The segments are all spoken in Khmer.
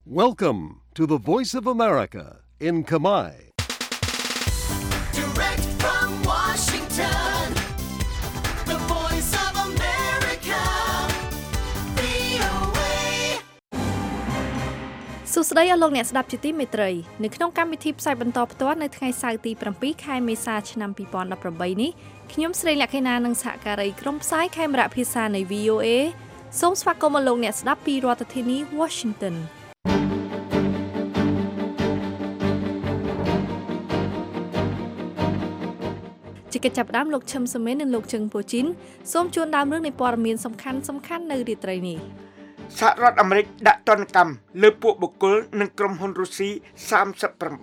Welcome to the Voice of America in Kamai. Direct from Washington, the Voice of America, VOA. សួស្តីអស់លោកអ្នកស្ដាប់ជាទីមេត្រីនៅក្នុងកម្មវិធីផ្សាយបន្តផ្ទាល់នៅថ្ងៃសៅរ៍ទី7ខែមេសាឆ្នាំ2018នេះខ្ញុំស្រីលក្ខិណានិងសហការីក្រុមផ្សាយខេមរៈភាសានៃ VOA សូមស្វាគមន៍មកលោកអ្នកស្ដាប់ពីរដ្ឋធានី Washingtonជាកិច្ចចាប់ផ្ដើមលោកឈឹមសុមេននិងលោកជឹងពូជីនសូមជូនដើមរឿងនៃព័ត៌មានសំខាន់ៗនៅរាត្រីនេះសហរដ្ឋអាមេរិកដាក់ទណ្ឌកម្មលើពួកបុគ្គលនិងក្រុមហ៊ុនរុស្ស៊ី38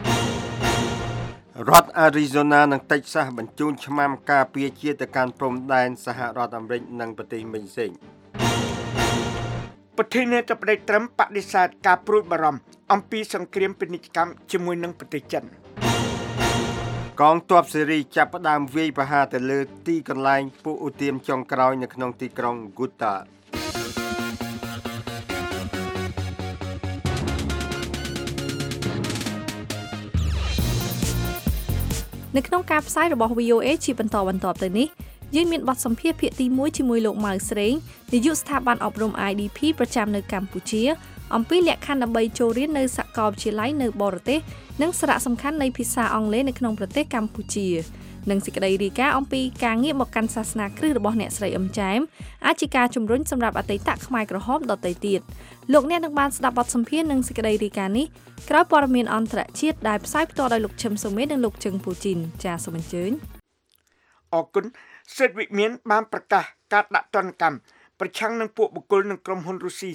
រដ្ឋអារីโซណានិងតិចសាសបញ្ជូនឆ្មាំការពារជាតិទៅកាន់ព្រំដែនសហរដ្ឋអាមេរិកនិងប្រទេសមេផ្សេងប្រធានាធិបតីត្រុំបដិសេធការព្រួយបារម្ភអំពីសង្គ្រាមពាណិជ្ជកម្មជាមួយនឹងប្រទេសចិនកងទ័ពសេរីចាប់ផ្ដើមវាយប្រហារទៅលើទីកន្លែងពួកឧទាមចុងក្រោយនៅក្នុងទីក្រុងហ្គូតានៅក្នុងការផ្សាយរបស់ VOA ជាបន្តទៅនេះយើងមានបទសម្ភាសន៍ភាគទី1ជាមួយលោកម៉ៅស្រេងនាយកស្ថាប័នអប់រំ IDP ប្រចាំនៅកម្ពុជាអំពីលក្ខខណ្ឌដើម្បីចូលរៀននៅសាកលវិទ្យាល័យនៅបរទេសនិងសារៈសំខាន់នៃភាសាអង់គ្លេសនៅក្នុងប្រទេសកម្ពុជានិងសេចក្តីរាយការណ៍អំពីការងាកមកកាន់សាសនាគ្រិស្តរបស់អ្នកស្រីអឹមចែមអាចជាការជំរុញសម្រាប់អតីតខ្មែរក្រហមដទៃទៀតលោកអ្នកនឹងបានស្ដាប់បទសម្ភាសន៍និងសេចក្តីរាយការណ៍នេះក្រោយព័ត៌មានអន្តរជាតិដែលផ្សាយផ្ទាល់ដោយលោកឈឹមសុមេនិងលោកជឹងពូជីនចាសសូមអញ្ជើញអរគុណសិទ្ធិវិមានបានប្រកាសការដាក់ទណ្ឌកម្មប្រឆាំងនឹងពួកបុគ្គលនិងក្រុមហ៊ុនរុស្ស៊ី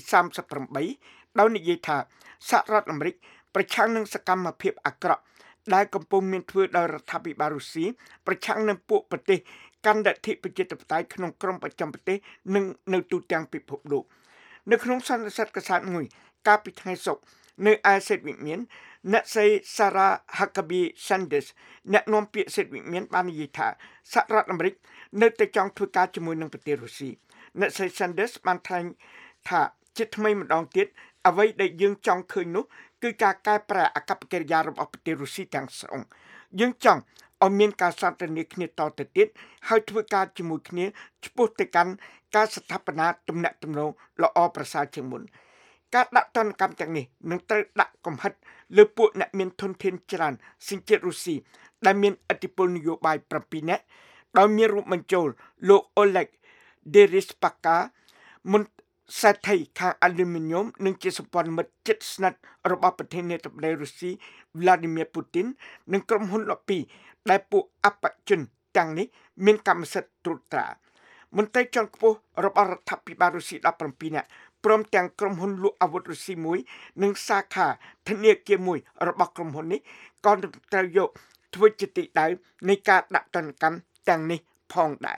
38ដោយនិយាយថាសហរដ្ឋអាមេរិកប្រឆាំងនឹងសកម្មភាពអាក្រក់ដែលកំពុងមានធ្វើដោយរដ្ឋាភិបាលរុស្ស៊ីប្រឆាំងនឹងពួកប្រទេសកាន់លទ្ធិប្រជាធិបតេយ្យក្នុងក្រមប្រចាំប្រទេសនិងនៅទូទាំងពិភពលោកនៅក្នុងសន្និសីទកាសែតមួយកាលពីថ្ងៃសុក្រនៅឯសិទ្ធិវិមានអ្នកស្រី Sarah Huckabee Sanders អ្នកនាំពាក្យសិទ្ធិវិមានបាននិយាយថាសហរដ្ឋអាមេរិកនៅតែចង់ធ្វើការជាមួយនឹងប្រទេសរុស្ស៊ីអ្នកស្រី Sanders បានថ្លែងថាជាថ្មីម្ដងទៀតអ្វីដែលយើងចង់ឃើញនោះគឺការកែប្រែអាកប្បកិរិយារបស់ប្រទេសរុស្ស៊ីទាំងស្រុងយើងចង់ឲ្យមានការសន្ទនាគ្នាតទៅទៀតហើយធ្វើការជាមួយគ្នាឆ្ពោះទៅកាន់ការស្ថាបនាទំនាក់ទំនងល្អប្រសើរជាងមុនការដាក់ទណ្ឌកម្មទាំងនេះនឹងត្រូវដាក់កំហិតលើពួកអ្នកមានធនធានច្រើនសញ្ជាតិរុស្ស៊ីដែលមានឥទ្ធិពលនយោបាយ7នាក់ដោយមានរួមបញ្ចូលលោក Oleg Deripaska មន្ត្រីសេដ្ឋីខាងអាលូមីញ៉ុមនិងជាសម្ព័ន្ធមិត្តជិតស្និទ្ធរបស់ប្រធានាធិបតីរុស្ស៊ី Vladimir Putin និងក្រុមហ៊ុនលពីដែលពួកអបជនទាំងនេះមានកម្មសិទ្ធិត្រួតត្រាមន្ត្រីជាន់ខ្ពស់របស់រដ្ឋាភិបាលរុស្ស៊ី17នាក់ព្រមទាំងក្រុមហ៊ុនលក់អាវុធរុស្ស៊ីមួយនិងសាខាធនាគារមួយរបស់ក្រុមហ៊ុននេះក៏ត្រូវយកធ្វើជាទីដៅនៃការដាក់ទណ្ឌកម្មទាំងនេះផងដែរ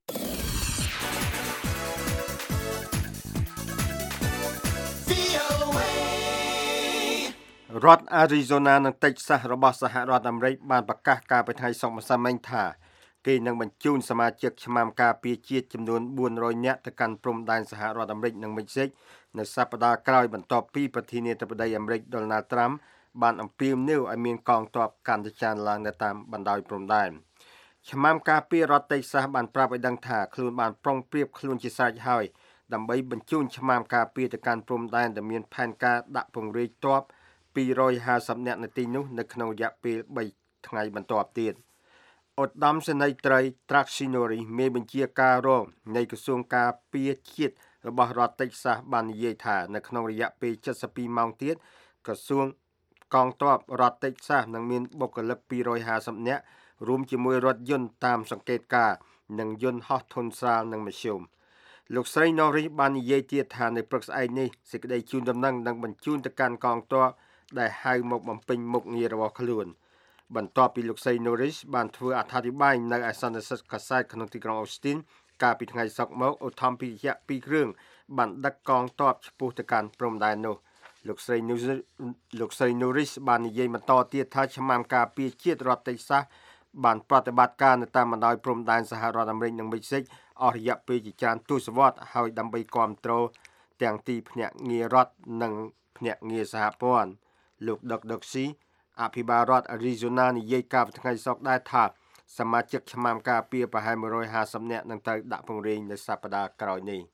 រដ្ឋអារីโซណានិងតិចសាសរបស់សហរដ្ឋអាមេរិកបានប្រកាសកាលពីថ្ងៃសុក្រម្សិលមិញថាគេនឹងបញ្ជូនសមាជិកឆ្មាំការពារជាតិចំនួន400នាក់ទៅកាន់ព្រំដែនសហរដ្ឋអាមេរិកនិងមិចស៊ិកនៅសប្តាហ៍ក្រោយបន្ទាប់ពីប្រធានាធិបតីអាមេរិក Donald Trump បានអំពាវនាវឲ្យមានកងទ័ពកាន់តែច្រើនឡើងនៅតាមបណ្ដោយព្រំដែនឆ្មាំការពាររដ្ឋតិចសាសបានប្រាប់ឲ្យដឹងថាខ្លួនបានប្រុងប្រៀបខ្លួនជាស្រេចហើយដើម្បីបញ្ជូនឆ្មាំការពារទៅកាន់ព្រំដែនដែលមានផែនការដាក់ពង្រាយទ័ព250នាក់នៅទីនោះនៅក្នុងរយៈពេល3ថ្ងៃបន្ទាប់ទៀតឧត្តមសេនីយ៍ត្រី Traxinori មេបញ្ជាការរងនៃក្រសួងការពារជាតិរបស់រដ្ឋតិចសាសបាននិយាយថានៅក្នុងរយៈពេល72ម៉ោងទៀតក្រសួងកងទ័ពរដ្ឋតិចសាសនឹងមានបុគ្គលិក250នាក់រួមជាមួយរថយន្តតាមសង្កេតការណ៍និងយន្តហោះធុនស្រាលនិងមធ្យមលោកស្រី Norris បាននិយាយទៀតថានៅព្រឹកស្អែកនេះសេចក្តីជូនដំណឹងនឹងបញ្ជូនទៅកាន់កងទ័ពដែលហៅមកបំពេញមុខងាររបស់ខ្លួនបន្ទាប់ពីលោកស្រី Norris បានធ្វើអត្ថាធិប្បាយនៅឯសន្និសីទកាសែតក្នុងទីក្រុង Austin កាលពីថ្ងៃសុក្រមកឧទ្ធម្ភាគយៈ2គ្រឿងបានដឹកកងទ័ពឆ្ពោះទៅកាន់ព្រំដែននោះលោកស្រី Norris បាននិយាយបន្តទៀតថាឆ្មាំការពារជាតិរដ្ឋតិចសាសបានប្រតិបត្តិការនៅតាមបណ្ដោយព្រំដែនសហរដ្ឋអាមេរិកនិងមិចស៊ិកអស់រយៈពេលជាច្រើនទសវត្សរ៍ហើយដើម្បីគាំទ្រទាំងទីភ្នាក់ងាររដ្ឋនិងភ្នាក់ងារសហព័ន្ធលោកដុកដុកស៊ីអភិបាលរដ្ឋ Arizona និយាយកាលពីថ្ងៃសុក្រដែរថាសមាជិកឆ្មាំការពារប្រហែល150នាក់នឹងត្រូវដាក់ពង្រាយនៅសប្តាហ៍ក្រោយនេះ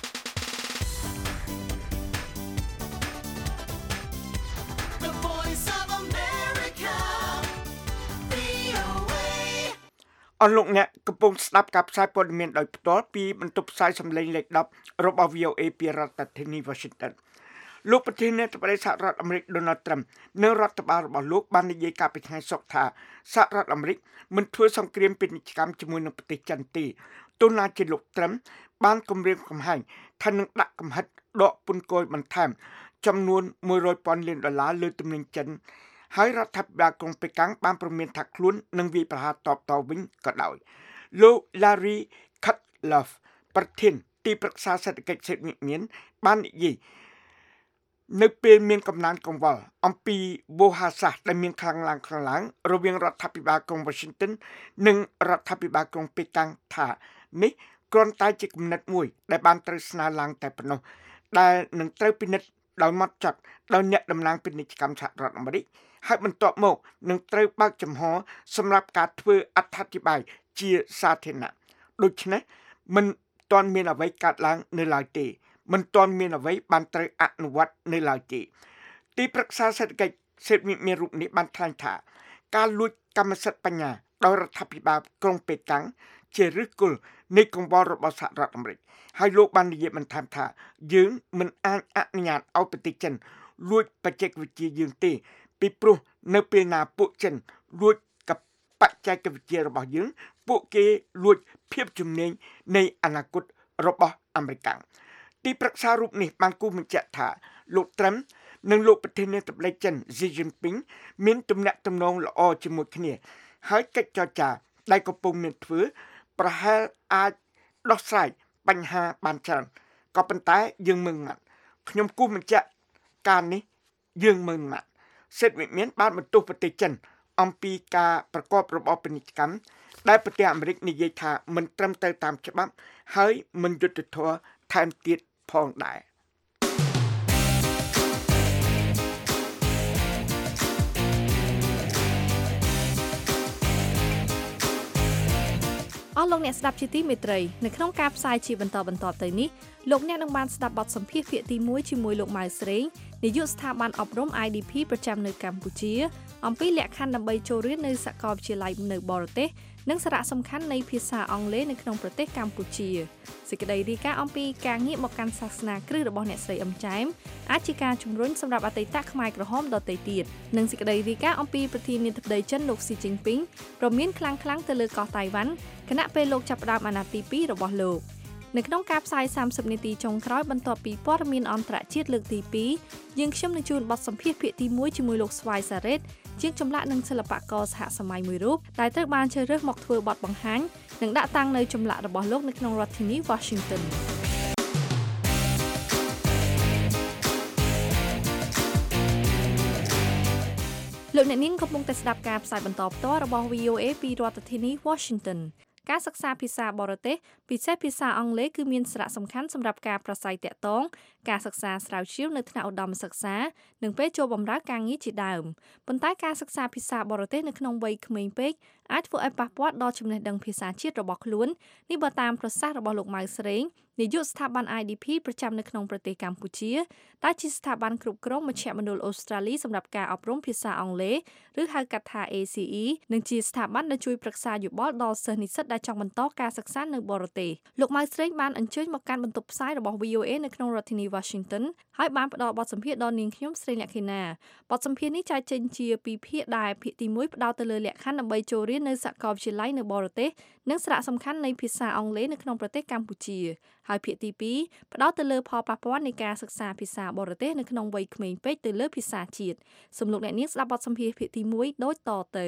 អស់លោកអ្នកកំពុងស្ដាប់ការផ្សាយព័ត៌មានដោយផ្ទាល់ពីបន្ទប់ផ្សាយសំឡេងលេខ10របស់ VOA ពីរដ្ឋធានី Washington លោកប្រធានាធិបតីសហរដ្ឋអាមេរិក Donald Trump និងរដ្ឋបាលរបស់លោកបាននិយាយកាលពីថ្ងៃសុក្រថាសហរដ្ឋអាមេរិកមិនធ្វើសង្គ្រាមពាណិជ្ជកម្មជាមួយនឹងប្រទេសចិនទេទោះណាជាលោក Trump បានគម្រាមកំហែងថានឹងដាក់កំហិតដកពន្ធគយបន្ថែមចំនួន$100,000 លានលើទំនិញចិនហើយរដ្ឋាភិបាលក្រុងប៉េកាំងបានព្រមានថាខ្លួននឹងវាយប្រហារតបតវិញក៏ដោយលោក Larry Kudlow ប្រធានទីប្រឹក្សាសេដ្ឋកិច្ចសេដ្ឋវិមានបាននិយាយនៅពេលមានកំណើនកង្វល់អំពីវោហារសាស្ត្រដែលមានខ្លាំងឡើងរវាងរដ្ឋាភិបាលក្រុង Washington និងរដ្ឋាភិបាលក្រុងប៉េកាំងថានេះគ្រាន់តែជាគំនិតមួយដែលបានត្រូវស្នើឡើងតែប៉ុណ្ណោះដែលនឹងត្រូវពិនិត្យដោយម៉ត់ចត់ដោយអ្នកតំណាងពាណិជ្ជកម្មសហរដ្ឋអាមេរិកហើយបន្ទាប់មកនឹងត្រូវបើកចំហសម្រាប់ការធ្វើអត្ថាធិប្បាយជាសាធារណៈដូច្នេះមិនទាន់មានអ្វីកើតឡើងនៅឡើយទេមិនទាន់មានអ្វីបានត្រូវអនុវត្តនៅឡើយទេទីប្រឹក្សាសេដ្ឋកិច្ចសេដ្ឋវិមានរូបនេះបានថ្លែងថាការលួចកម្មសិទ្ធិបញ្ញាដោយរដ្ឋាភិបាលក្រុងប៉េកាំងជាឫសគល់នៃកង្វល់របស់សហរដ្ឋអាមេរិកហើយលោកបាននិយាយបន្ថែមថាយើងមិនអាចអនុញ្ញាតឲ្យប្រទេសចិនលួចបច្ចេកវិទ្យាយើងទេពីព្រោះនៅពេលណាពួកចិនលួចបច្ចេកវិទ្យារបស់យើងពួកគេលួចភាពជំនាញនៃអនាគតរបស់អាមេរិកទីប្រឹក្សារូបនេះបានគូសបញ្ជាក់ថាលោក Trump និងលោកប្រធានាធិបតីចិន Xi Jinping មានទំនាក់ទំនងល្អជាមួយគ្នាហើយកិច្ចចរចាដែលកំពុងមានធ្វើប្រហែលអាចដោះស្រាយបញ្ហាបានច្រើនក៏ប៉ុន្តែយើងមើលងាត់ខ្ញុំគូសបញ្ជាក់ការនេះយើងមើលងាត់សេដ្ឋវិមានបានបន្ទោសប្រទេសចិនអំពីការប្រកបរបរពាណិជ្ជកម្មដែលប្រទេសអាមេរិកនិយាយថាមិនត្រឹមត្រូវតាមច្បាប់ហើយមិនយុត្តិធម៌ថែមទៀតផងដែរអស់លោកអ្នកស្ដាប់ជាទីមេត្រីនៅក្នុងការផ្សាយជាបន្តទៅនេះលោកអ្នកនឹងបានស្ដាប់បទសម្ភាសន៍ភាគទី1ជាមួយលោកម៉ៅស្រេងនាយកស្ថាប័នអប់រំ IDP ប្រចាំនៅកម្ពុជាអំពីលក្ខខណ្ឌដើម្បីចូលរៀននៅសាកលវិទ្យាល័យនៅបរទេសនិងសារៈសំខាន់នៃភាសាអង់គ្លេសនៅក្នុងប្រទេសកម្ពុជាសេចក្តីរាយការណ៍អំពីការងាកមកកាន់សាសនាគ្រឹះរបស់អ្នកស្រីអឹមចែមអាចជាការជំរុញសម្រាប់អតីតខ្មែរក្រហមដទៃទៀតនិងសេចក្តីរាយការណ៍អំពីប្រធានាធិបតីចិនលោកស៊ីជីនពីងព្រមានខ្លាំងទៅលើកោះតៃវ៉ាន់គណៈពេលលោកចាប់ផ្ដើមអាណត្តិទី2របស់លោកនៅក្នុងការផ្សាយ30នាទីចុងក្រោយបន្ទាប់ពីព័ត៌មានអន្តរជាតិលើកទី2យើងខ្ញុំនឹងជួនបទសម្ភាសន៍ភាគទី1ជាមួយលោកស្វាយសារ៉េតជាងចម្លាក់និងសិល្បករសហសម័យមួយរូបដែលត្រូវបានជ្រើសរើសមកធ្វើបទបង្ហាញនិងដាក់តាំងនៅចម្លាក់របស់លោកនៅក្នុងរដ្ឋធានី Washington លោកអ្នកនាងកំពុងតែស្ដាប់ការផ្សាយបន្តផ្ទាល់របស់ VOA ពីរដ្ឋធានី Washington ការសិក្សាភាសាបរទេសពិសេសភាសាអង់គ្លេសគឺមានសារៈសំខាន់សម្រាប់ការប្រស័យតាក់ទងការសិក្សាស្រាវជ្រាវនៅថ្នាក់ឧត្តមសិក្សានិងពេលចូលបម្រើការងារជាដើមប៉ុន្តែការសិក្សាភាសាបរទេសនៅក្នុងវ័យក្មេងពេកអាចធ្វើឲ្យប៉ះពាល់ដល់ចំណេះដឹងភាសាជាតិរបស់ខ្លួននេះបើតាមប្រសាសន៍របស់លោកម៉ៅស្រេងនាយកស្ថាប័ន IDP ប្រចាំនៅក្នុងប្រទេសកម្ពុជាដែលជាស្ថាប័នគ្រប់គ្រងមជ្ឈមណ្ឌលអូស្ត្រាលីសម្រាប់ការអប់រំភាសាអង់គ្លេសឬហៅកាត់ថា ACE និងជាស្ថាប័នដែលជួយប្រឹក្សាយោបល់ដល់សិស្សនិស្សិតដែលចង់បន្តការសិក្សានៅបរទេសលោកម៉ៅស្រេងបានអញ្ជើញមកកាន់បន្ទប់ផ្សាយរបស់ VOA នៅក្នុងរដ្ឋធានី Washington ហើយបានផ្ដល់បទសម្ភាសន៍ដល់នាងខ្ញុំស្រីលក្ខិណាបទសម្ភាសន៍នេះចែកចេញជាពីរភាគដែលភាគទី1ផ្ដោតទៅលើលក្ខខណ្ឌដើម្បីចូលរៀននៅសាកលវិទ្យាល័យនៅបរទេសនិងសារៈសំខាន់នៃភាសាអង់គ្លេសនៅក្នុងប្រទេសកម្ពុជាហើយភាគទី2ផ្ដោតទៅលើផលប៉ះពាល់នៃការសិក្សាភាសាបរទេសនៅក្នុងវ័យក្មេងពេកទៅលើភាសាជាតិសូមលោកអ្នកនាងស្ដាប់បទសម្ភាសន៍ភាគទី1ដូចតទៅ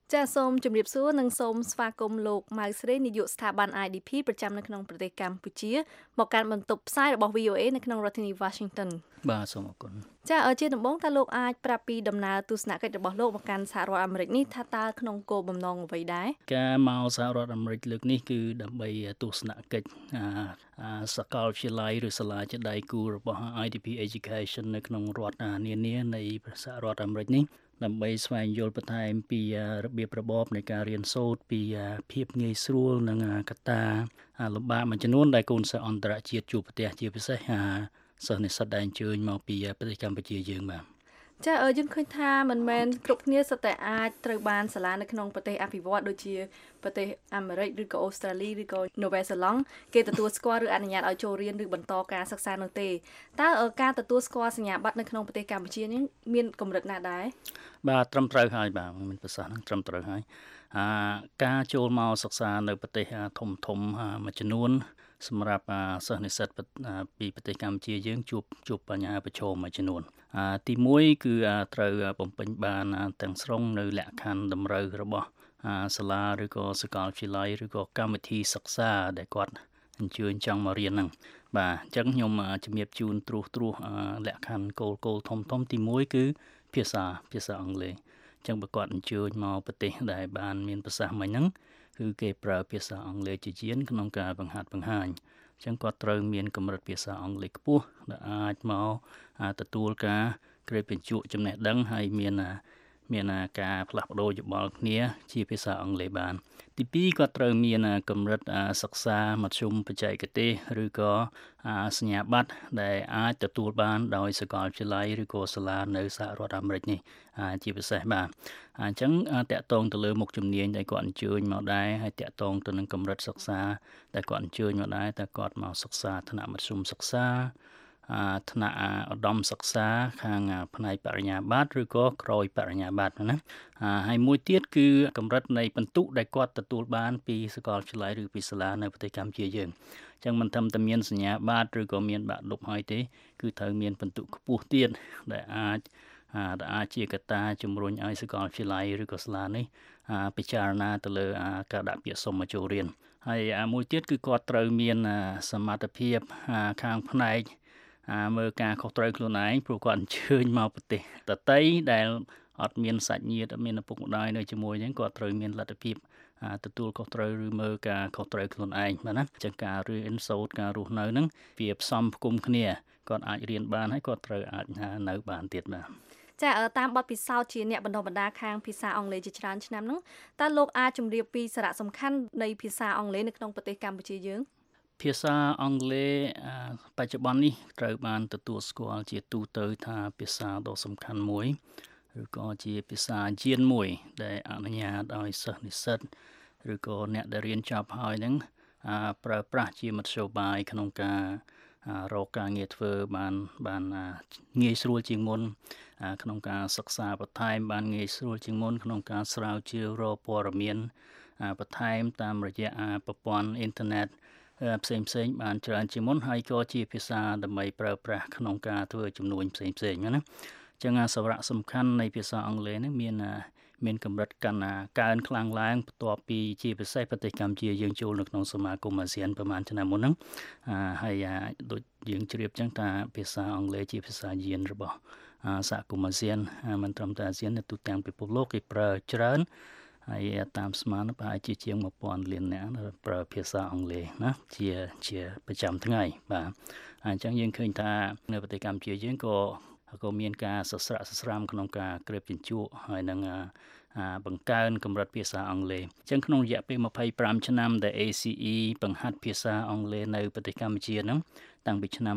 ចាសសូមជម្រាបសួរនិងសូមស្វាគមន៍លោកម៉ៅស្រីនាយកស្ថាប័ន IDP ប្រចាំនៅក្នុងប្រទេសកម្ពុជាមកកាន់បន្ទប់ផ្សាយរបស់ VOA នៅក្នុងរដ្ឋធានី Washington បាទសូមអរគុណចាជាដំបូងតើលោកអាចប្រាប់ពីដំណើរទស្សនកិច្ចរបស់លោកមកកាន់សហរដ្ឋអាមេរិកនេះថាតើក្នុងគោលបំណងអ្វីដែរការមកសហរដ្ឋអាមេរិកលើកនេះគឺដើម្បីទស្សនកិច្ចសាកលវិទ្យាល័យឬសាលាជាដៃគូរបស់ IDP Education នៅក្នុងរដ្ឋនានានៃសហរដ្ឋអាមេរិកនេះដើម្បីស្វែងយល់បន្ថែមពីរបៀបរបបនៃការរៀនសូត្រពីភាពងាយស្រួលនិងកត្តាលំបាកមួយចំនួនដែលកូនសិស្សអន្តរជាតិជួបប្រទះជាពិសេសសិស្សនិស្សិតដែលអញ្ជើញមកពីប្រទេសកម្ពុជាយើងបាទចាយើងឃើញថាមិនមែនគ្រប់គ្នាសុទ្ធតែអាចត្រូវបានសាលានៅក្នុងប្រទេសអភិវឌ្ឍដូចជាប្រទេសអាមេរិកឬក៏អូស្ត្រាលីឬក៏នូវែលសេឡង់គេទទួលស្គាល់ឬអនុញ្ញាតឲ្យចូលរៀនឬបន្តការសិក្សានោះទេតើការទទួលស្គាល់សញ្ញាបត្រនៅក្នុងប្រទេសកម្ពុជានេះមានកម្រិតណាដែរបាទត្រឹមត្រូវហើយបាទមានប្រសាសន៍ហ្នឹងត្រឹមត្រូវហើយការចូលមកសិក្សានៅប្រទេសធំមួយចំនួនសម្រាប់សិស្សនិស្សិតពីប្រទេសកម្ពុជាយើងជួបបញ្ហាប្រឈមមួយចំនួនទី1គឺត្រូវបំពេញបានទាំងស្រុងនៅលក្ខខណ្ឌតម្រូវរបស់សាលាឬក៏សាកលវិទ្យាល័យឬក៏កម្មវិធីសិក្សាដែលគាត់អញ្ជើញចង់មករៀនហ្នឹងបាទអញ្ចឹងខ្ញុំជំរាបជូនត្រួសលក្ខខណ្ឌគោលធំទី1គឺភាសាអង់គ្លេសអញ្ចឹងបើគាត់អញ្ជើញមកប្រទេសដែលបានមានប្រសាសន៍មិញហ្នឹងគឺគេប្រើភាសាអង់គ្លេសជាជាងក្នុងការបង្ហាត់បង្ហាញអញ្ចឹងគាត់ត្រូវមានកម្រិតភាសាអង់គ្លេសខ្ពស់ដែលអាចមកទទួលការក្រេបបញ្ជក់ចំណេះដឹងហើយមានការផ្លាស់ប្ដូរយោបល់គ្នាជាភាសាអង់គ្លេសបានទី2គាត់ត្រូវមានកម្រិតសិក្សាមធ្យមបច្ចេកទេសឬក៏សញ្ញាបត្រដែលអាចទទួលបានដោយសាកលវិទ្យាល័យឬក៏សាលានៅសហរដ្ឋអាមេរិកនេះជាពិសេសបាទអញ្ចឹងតាក់ទងទៅលើមុខជំនាញដែលគាត់អញ្ជើញមកដែរហើយតាក់ទងទៅនឹងកម្រិតសិក្សាដែលគាត់អញ្ជើញមកដែរតែគាត់មកសិក្សាថ្នាក់មធ្យមសិក្សាថ្នាក់ឧត្តមសិក្សាខាងផ្នែកបរិញ្ញាបត្រឬក៏ក្រោយបរិញ្ញាបត្រណាហើយមួយទៀតគឺកម្រិតនៃពិន្ទុដែលគាត់ទទួលបានពីសាកលវិទ្យាល័យឬពីសាលានៅប្រទេសកម្ពុជាយើងអញ្ចឹងមិនត្រឹមតែមានសញ្ញាបត្រឬក៏មានបាក់ឌុបហើយទេគឺត្រូវមានពិន្ទុខ្ពស់ទៀតដែលអាចជាកត្តាជំរុញឲ្យសាកលវិទ្យាល័យឬក៏សាលានេះពិចារណាទៅលើការដាក់ពាក្យសុំមកចូលរៀនហើយមួយទៀតគឺគាត់ត្រូវមានសមត្ថភាពខាងផ្នែកមើលការខុសត្រូវខ្លួនឯងព្រោះគាត់អញ្ជើញមកប្រទេសដទៃដែលអត់មានសាច់ញាតិអត់មានឪពុកម្ដាយនៅជាមួយអញ្ចឹងគាត់ត្រូវមានលទ្ធភាពទទួលខុសត្រូវឬមើលការខុសត្រូវខ្លួនឯងបាទណាអញ្ចឹងការរៀនសូត្រការរស់នៅហ្នឹងវាផ្សំផ្គុំគ្នាគាត់អាចរៀនបានហើយគាត់ត្រូវអាចនៅបានទៀតបាទចាតាមបទពិសោធន៍ជាអ្នកបណ្ដុះបណ្ដាលខាងភាសាអង់គ្លេសជាច្រើនឆ្នាំហ្នឹងតើលោកអាចជម្រាបពីសារៈសំខាន់នៃភាសាអង់គ្លេសនៅក្នុងប្រទេសកម្ពុជាយើងភាសាអង់គ្លេសបច្ចុប្បន្ននេះត្រូវបានទទួលស្គាល់ជាទូទៅថាភាសាដ៏សំខាន់មួយឬក៏ជាភាសាយានមួយដែលអនុញ្ញាតឲ្យសិស្សនិស្សិតឬក៏អ្នកដែលរៀនចប់ហើយហ្នឹងប្រើប្រាស់ជាមធ្យោបាយក្នុងការរកការងារធ្វើបានងាយស្រួលជាងមុនក្នុងការសិក្សាបន្ថែមបានងាយស្រួលជាងមុនក្នុងការស្រាវជ្រាវរកព័ត៌មានបន្ថែមតាមរយៈប្រព័ន្ធអ៊ីនធឺណិតផ្សេងបានច្រើនជាងមុនហើយក៏ជាភាសាដើម្បីប្រើប្រាស់ក្នុងការធ្វើជំនួញផ្សេងណាអញ្ចឹងសារៈសំខាន់នៃភាសាអង់គ្លេសនេះមានកម្រិតកើនខ្លាំងឡើងបន្ទាប់ពីជាពិសេសប្រទេសកម្ពុជាយើងចូលនៅក្នុងសមាគមអាស៊ានប្រហែលឆ្នាំមុនហ្នឹងហើយដូចយើងជ្រាបចឹងថាភាសាអង់គ្លេសជាភាសាយានរបស់សហគមន៍អាស៊ានមិនត្រឹមតែអាស៊ាននៅទូទាំងពិភពលោកគេប្រើច្រើនហើយតាមស្មានប្រហែលជាជាង 1000 លាននាក់ប្រើភាសាអង់គ្លេសណាជាប្រចាំថ្ងៃបាទអញ្ចឹងយើងឃើញថានៅប្រទេសកម្ពុជាយើងក៏មានការសស្រាក់សស្រាំក្នុងការក្រេបជញ្ជក់ហើយនឹងបង្កើនកម្រិតភាសាអង់គ្លេសអញ្ចឹងក្នុងរយៈពេល25ឆ្នាំដែល ACE បង្ហាត់ភាសាអង់គ្លេសនៅប្រទេសកម្ពុជាហ្នឹងតាំងពីឆ្នាំ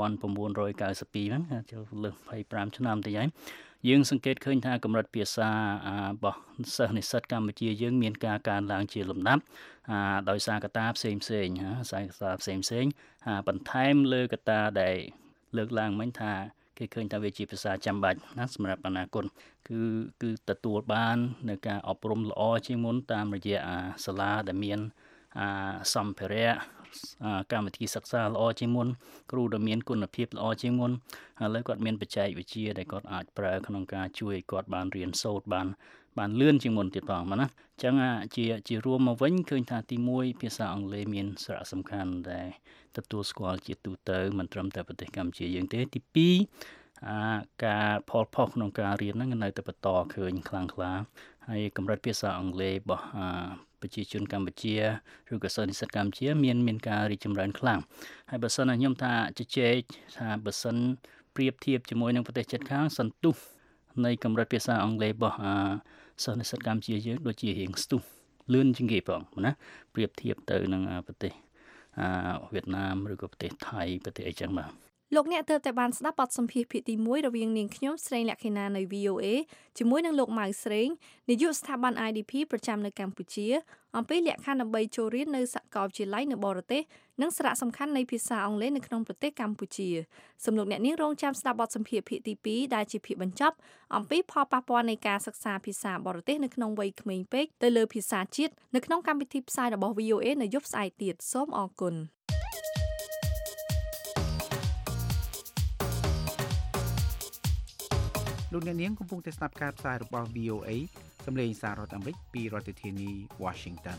1992ហ្នឹងចូលលើស25ឆ្នាំទៅហើយយើងសង្កេតឃើញថាកម្រិតភាសារបស់សិស្សនិស្សិតកម្ពុជាយើងមានការកើនឡើងជាលំដាប់ដោយសារកត្តាផ្សេងបន្ថែមលើកត្តាដែលលើកឡើងមិញថាគេឃើញថាវាជាភាសាចាំបាច់ណាសម្រាប់អនាគតគឺទទួលបាននៅការអប់រំល្អជាងមុនតាមរយៈសាលាដែលមានសម្ភារៈកម្មវិធីសិក្សាល្អជាងមុនគ្រូដែលមានគុណភាពល្អជាងមុនឥឡូវគាត់មានបច្ចេកវិទ្យាដែលគាត់អាចប្រើក្នុងការជួយគាត់បានរៀនសូត្របានលឿនជាងមុនទៀតផងណាអញ្ចឹងជារួមមកវិញឃើញថាទី1ភាសាអង់គ្លេសមានសារៈសំខាន់ដែលទទួលស្គាល់ជាទូទៅមិនត្រឹមតែប្រទេសកម្ពុជាយើងទេទី2ការផលផុសក្នុងការរៀនហ្នឹងនៅតែបន្តឃើញខ្លាំងក្លាហើយកម្រិតភាសាអង់គ្លេសរបស់ប្រជាជនកម្ពុជាឬក៏សិស្សនិស្សិតកម្ពុជាមានការរីកចម្រើនខ្លាំងហើយបើសិនណាខ្ញុំថាជជែកថាបើសិនប្រៀបធៀបជាមួយនឹងប្រទេសជិតខាងសន្ទុះនៃកម្រិតភាសាអង់គ្លេសរបស់សិស្សនិស្សិតកម្ពុជាយើងដូចជារៀងស្ទុះលឿនជាងគេផងណាប្រៀបធៀបទៅនឹងប្រទេសវៀតណាមឬក៏ប្រទេសថៃប្រទេសអីចឹងបាទលោកអ្នកទើបតែបានស្ដាប់បទសម្ភាសន៍ភាគទី1រវាងនាងខ្ញុំស្រីលក្ខិណានៃ VOA ជាមួយនឹងលោកម៉ៅស្រេងនាយកស្ថាប័ន IDP ប្រចាំនៅកម្ពុជាអំពីលក្ខខណ្ឌដើម្បីចូលរៀននៅសាកលវិទ្យាល័យនៅបរទេសនិងសារៈសំខាន់នៃភាសាអង់គ្លេសនៅក្នុងប្រទេសកម្ពុជាសូមលោកអ្នកនាងរងចាំស្ដាប់បទសម្ភាសន៍ភាគទី2ដែលជាភាគបញ្ចប់អំពីផលប៉ះពាល់នៃការសិក្សាភាសាបរទេសនៅក្នុងវ័យក្មេងពេកទៅលើភាសាជាតិនៅក្នុងកម្មវិធីផ្សាយរបស់ VOA នៅយប់ស្អែកទៀតសូមអរគុណលោកអ្នកនាងកំពុងតែស្ដាប់ការផ្សាយរបស់ VOA សម្លេងសាររដ្ឋអាមេរិកពីរដ្ឋធានី Washington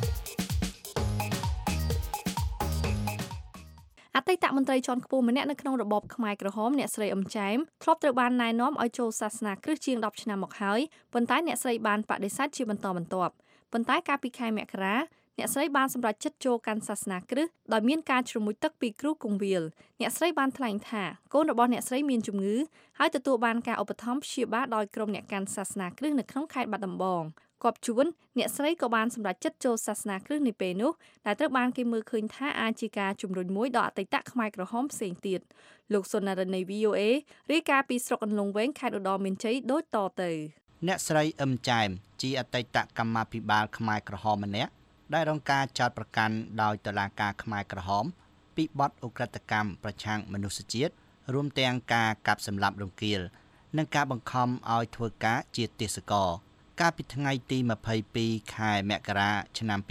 អតីតមន្ត្រីជាន់ខ្ពស់ម្នាក់នៅក្នុងរបបខ្មែរក្រហមអ្នកស្រីអ៊ឹមចែមធ្លាប់ត្រូវបានណែនាំឲ្យចូលសាសនាគ្រិស្តជាង10ឆ្នាំមកហើយប៉ុន្តែអ្នកស្រីបានបដិសេធជាបន្តបន្ទាប់ប៉ុន្តែកាលពីខែមករាអ្នកស្រីបានសម្រេចចិត្តចូលកាន់សាសនាគ្រិស្តដោយមានការជ្រមុជទឹកពីគ្រូគង្វាលអ្នកស្រីបានថ្លែងថាកូនរបស់អ្នកស្រីមានជំងឺហើយទទួលបានការឧបត្ថម្ភព្យាបាលដោយក្រុមអ្នកកាន់សាសនាគ្រិស្តនៅក្នុងខេត្តបាត់ដំបងគាត់ជួនអ្នកស្រីក៏បានសម្រេចចិត្តចូលសាសនាគ្រិស្តនាពេលនោះដែលត្រូវបានគេមើលឃើញថាអាចជាការជំរុញមួយដល់អតីតខ្មែរក្រហមផ្សេងទៀតលោកសុណារិននៃ VOA រាយការណ៍ពីស្រុកអន្លង់វែងខេត្តឧត្តរមានជ័យដូចតទៅអ្នកស្រីអ៊ឹមចែមជាអតីតកម្មាភិបាលខ្មែរក្រហមម្នាក់ដែលរងការចោទប្រកាន់ដោយតុលាការខ្មែរក្រហមពីបទឧក្រិដ្ឋកម្មប្រឆាំងមនុស្សជាតិរួមទាំងការកាប់សម្លាប់រង្គាលនិងការបង្ខំឲ្យធ្វើការជាទេសចរកាលពីថ្ងៃទី22ខែមករាឆ្នាំ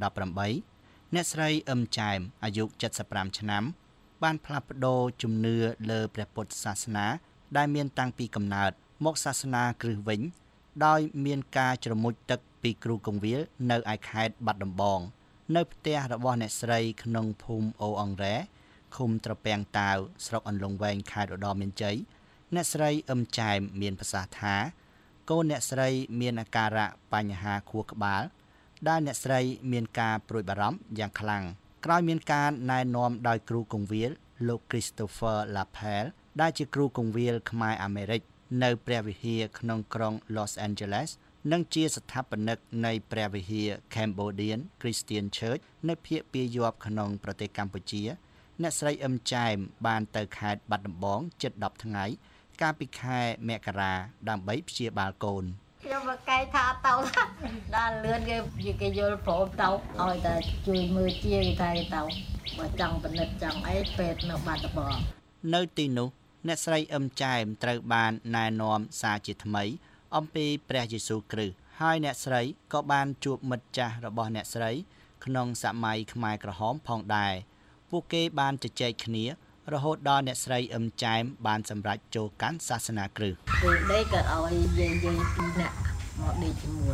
2018អ្នកស្រីអ៊ឹមចែមអាយុ75ឆ្នាំបានផ្លាស់ប្ដូរជំនឿលើព្រះពុទ្ធសាសនាដែលមានតាំងពីកំណើតមកសាសនាគ្រិស្តវិញដោយមានការជ្រមុជទឹកពីគ្រូគង្វាលនៅឯខេត្តបាត់ដំបងនៅផ្ទះរបស់អ្នកស្រីក្នុងភូមិអូអង្រែឃុំត្រពាំងតាវស្រុកអន្លង់វែងខេត្តឧត្តរមានជ័យអ្នកស្រីអ៊ឹមចែមមានប្រសាសន៍ថាកូនអ្នកស្រីមានអាការៈបញ្ហាខួរក្បាលដែលអ្នកស្រីមានការព្រួយបារម្ភយ៉ាងខ្លាំងក្រោយមានការណែនាំដោយគ្រូគង្វាលលោក Christopher Lapel ដែលជាគ្រូគង្វាលខ្មែរអាមេរិកនៅព្រះវិហារក្នុងក្រុង Los Angeles និងជាស្ថាបនិកនៃព្រះវិហារ Cambodian Christian Church នៅភាគពាយ័ព្យក្នុងប្រទេសកម្ពុជាអ្នកស្រីអ៊ឹមចែមបានទៅខេត្តបាត់ដំបងជិត10ថ្ងៃកាលពីខែមករាដើម្បីព្យាបាលកូនខ្ញុំមកកែថាទៅដល់លឿនគេយល់ព្រមទៅឲ្យតែជួយមើលជាគេថាទៅបើចង់ពិនិត្យចង់អីពេទ្យនៅបាត់ដំបងនៅទីនោះអ្នកស្រីអ៊ឹមចែមត្រូវបានណែនាំសារជាថ្មីអំពីព្រះយេស៊ូវគ្រីស្ទហើយអ្នកស្រីក៏បានជួបមិត្តចាស់របស់អ្នកស្រីក្នុងសម័យខ្មែរក្រហមផងដែរពួកគេបានជជែកគ្នារហូតដល់អ្នកស្រីអ៊ឹមចែមបានសម្រេចចូលកាន់សាសនាគ្រិស្តពេលដេកក៏ឲ្យយាយពីរនាក់មកដេកជាមួយ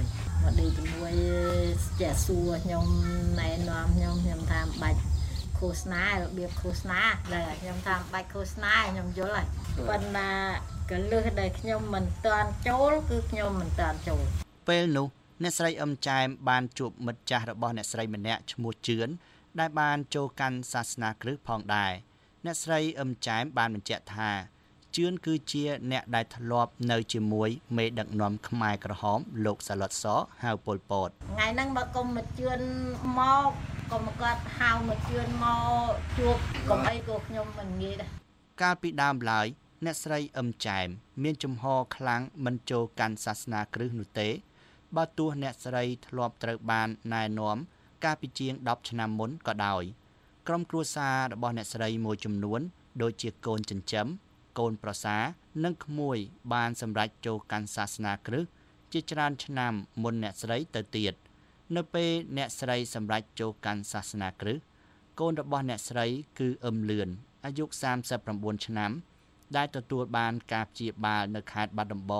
ចេះសួរខ្ញុំណែនាំខ្ញុំថាបាច់ឃោសនារបៀបឃោសនាដែលខ្ញុំថាបាច់ឃោសនាខ្ញុំយល់ហើយប៉ុន្តែក៏លឺដែលខ្ញុំមិនតាន់ចូលគឺខ្ញុំមិនតាន់ចូលពេលនោះអ្នកស្រីអ៊ឹមចែមបានជួបមិត្តចាស់របស់អ្នកស្រីម្នាក់ឈ្មោះជឿនដែលបានចូលកាន់សាសនាគ្រិស្តផងដែរអ្នកស្រីអ៊ឹមចែមបានបញ្ជាក់ថាជឿនគឺជាអ្នកដែលធ្លាប់នៅជាមួយមេដឹកនាំខ្មែរក្រហមលោកសាឡុតសហៅប៉ុលពតថ្ងៃហ្នឹងបើកុំមកជឿនមកកុំគាត់ហៅមកជឿនមកជួបកុំអីក៏ខ្ញុំមិនងាយដែរកាលពីដើមឡើយអ្នកស្រីអ៊ឹមចែមមានជំហរខ្លាំងមិនចូលកាន់សាសនាគ្រិស្តនោះទេបើទោះអ្នកស្រីធ្លាប់ត្រូវបានណែនាំកាលពីជាង10ឆ្នាំមុនក៏ដោយក្រុមគ្រួសាររបស់អ្នកស្រីមួយចំនួនដូចជាកូនចិញ្ចឹមកូនប្រសានិងក្មួយបានសម្រេចចូលកាន់សាសនាគ្រិស្តជាច្រើនឆ្នាំមុនអ្នកស្រីទៅទៀតនៅពេលអ្នកស្រីសម្រេចចូលកាន់សាសនាគ្រិស្តកូនរបស់អ្នកស្រីគឺអ៊ឹមលឿនអាយុ39ឆ្នាំដែលទទួលបានការព្យាបាលនៅខេត្តបាត់ដំបង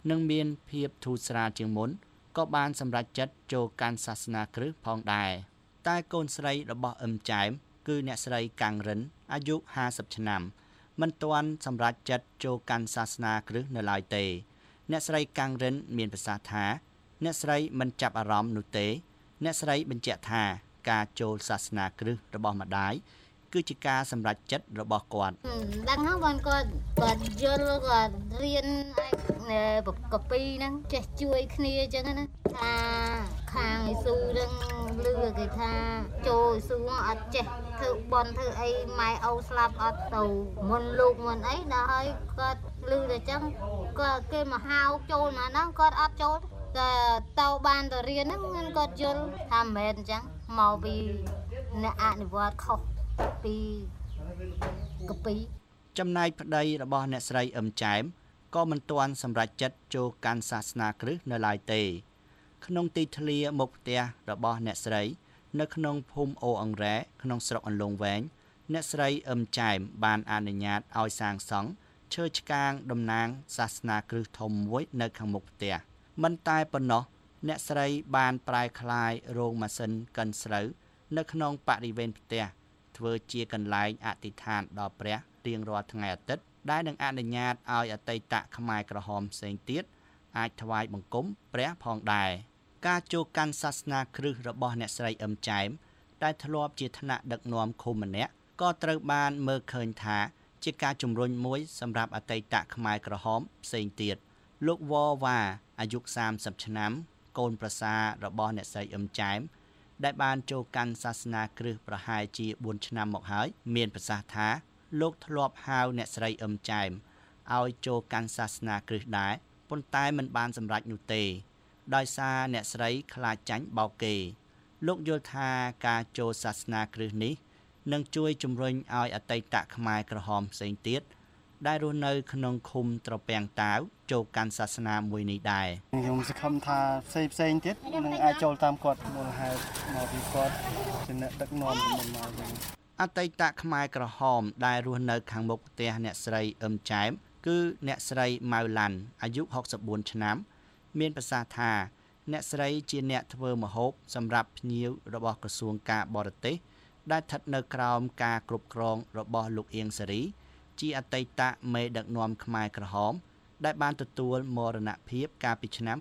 និងមានភាពធូរស្រាលជាងមុនក៏បានសម្រេចចិត្តចូលកាន់សាសនាគ្រិស្តផងដែរតែកូនស្រីរបស់អឹមចែមគឺអ្នកស្រីកាំងរិនអាយុ50ឆ្នាំមិនទាន់សម្រេចចិត្តចូលកាន់សាសនាគ្រិស្តនៅឡើយទេអ្នកស្រីកាំងរិនមានប្រសាសន៍ថាអ្នកស្រីមិនចាប់អារម្មណ៍នោះទេអ្នកស្រីបញ្ជាក់ថាការចូលសាសនាគ្រិស្តរបស់ម្ដាយគឺជាការសម្រេចចិត្តរបស់គាត់ដឹងហ្នឹងបងគាត់យល់គាត់រៀនកពីហ្នឹងចេះជួយគ្នាអញ្ចឹងណាថាខាងអ៊ីស៊ូហ្នឹងលឺគេថាចូលអ៊ីស៊ូអត់ចេះធ្វើបន់ធ្វើអីម៉ែអូស្លាប់អត់ទៅមុនលោកមុនអីដល់ហើយគាត់លឺតែអញ្ចឹងគាត់គេមកហៅចូលមកហ្នឹងគាត់អត់ចូលតែទៅបានទៅរៀនហ្នឹងគាត់យល់ថាមិនមែនអញ្ចឹងមកពីអ្នកអនុវត្តខុសពីកពីចំណែកប្តីរបស់អ្នកស្រីអឹមចែមក៏មិនទាន់សម្រេចចិត្តចូលកាន់សាសនាគ្រិស្តនៅឡើយទេក្នុងទីធ្លាមុខផ្ទះរបស់អ្នកស្រីនៅក្នុងភូមិអូអង្រែក្នុងស្រុកអន្លង់វែងអ្នកស្រីអឹមចែមបានអនុញ្ញាតឲ្យសាងសង់ឈើឆ្កាងតំណាងសាសនាគ្រិស្តធំមួយនៅខាងមុខផ្ទះមិនតែប៉ុណ្ណោះអ្នកស្រីបានប្រែក្លាយរោងម៉ាស៊ីនកិនស្រូវនៅក្នុងបរិវេណផ្ទះធ្វើជាកន្លែងអធិដ្ឋានដល់ព្រះរៀងរាល់ថ្ងៃអាទិត្យដែលនឹងអនុញ្ញាតឲ្យអតីតខ្មែរក្រហមផ្សេងទៀតអាចថ្វាយបង្គំព្រះផងដែរការចូលកាន់សាសនាគ្រិស្តរបស់អ្នកស្រីអឹមចែមដែលធ្លាប់ជាថ្នាក់ដឹកនាំឃុំម្នាក់ក៏ត្រូវបានមើលឃើញថាជាការជំរុញមួយសម្រាប់អតីតខ្មែរក្រហមផ្សេងទៀតលោកវវ៉ាអាយុ30ឆ្នាំកូនប្រសាររបស់អ្នកស្រីអឹមចែមដែលបានចូលកាន់សាសនាគ្រិស្តប្រហែលជា4ឆ្នាំមកហើយមានប្រសាសន៍ថាលោកធ្លាប់ហៅអ្នកស្រីអឹមចែមឲ្យចូលកាន់សាសនាគ្រិស្តដែរប៉ុន្តែមិនបានសម្រេចនោះទេដោយសារអ្នកស្រីខ្លាចចាញ់បោកគេលោកយល់ថាការចូលសាសនាគ្រិស្តនេះនឹងជួយជំរុញឲ្យអតីតខ្មែរក្រហមផ្សេងទៀតដែលរស់នៅក្នុងឃុំត្រពាំងតាវចូលកាន់សាសនាមួយនេះដែរខ្ញុំសង្ឃឹមថាផ្សេងទៀតនឹងអាចចូលតាមគាត់មូលហេតុមកពីគាត់ជាអ្នកដឹកនាំមុនមកវិញអតីតខ្មែរក្រហមដែលរស់នៅខាងមុខផ្ទះអ្នកស្រីអឹមចែមគឺអ្នកស្រីម៉ៅឡាន់អាយុ64ឆ្នាំមានប្រសាសន៍ថាអ្នកស្រីជាអ្នកធ្វើម្ហូបសម្រាប់ភ្ញៀវរបស់ក្រសួងការបរទេសដែលស្ថិតនៅក្រោមការគ្រប់គ្រងរបស់លោកអៀងសារីជាអតីតមេដឹកនាំខ្មែរក្រហមដែលបានទទួលមរណភាពកាលពីឆ្នាំ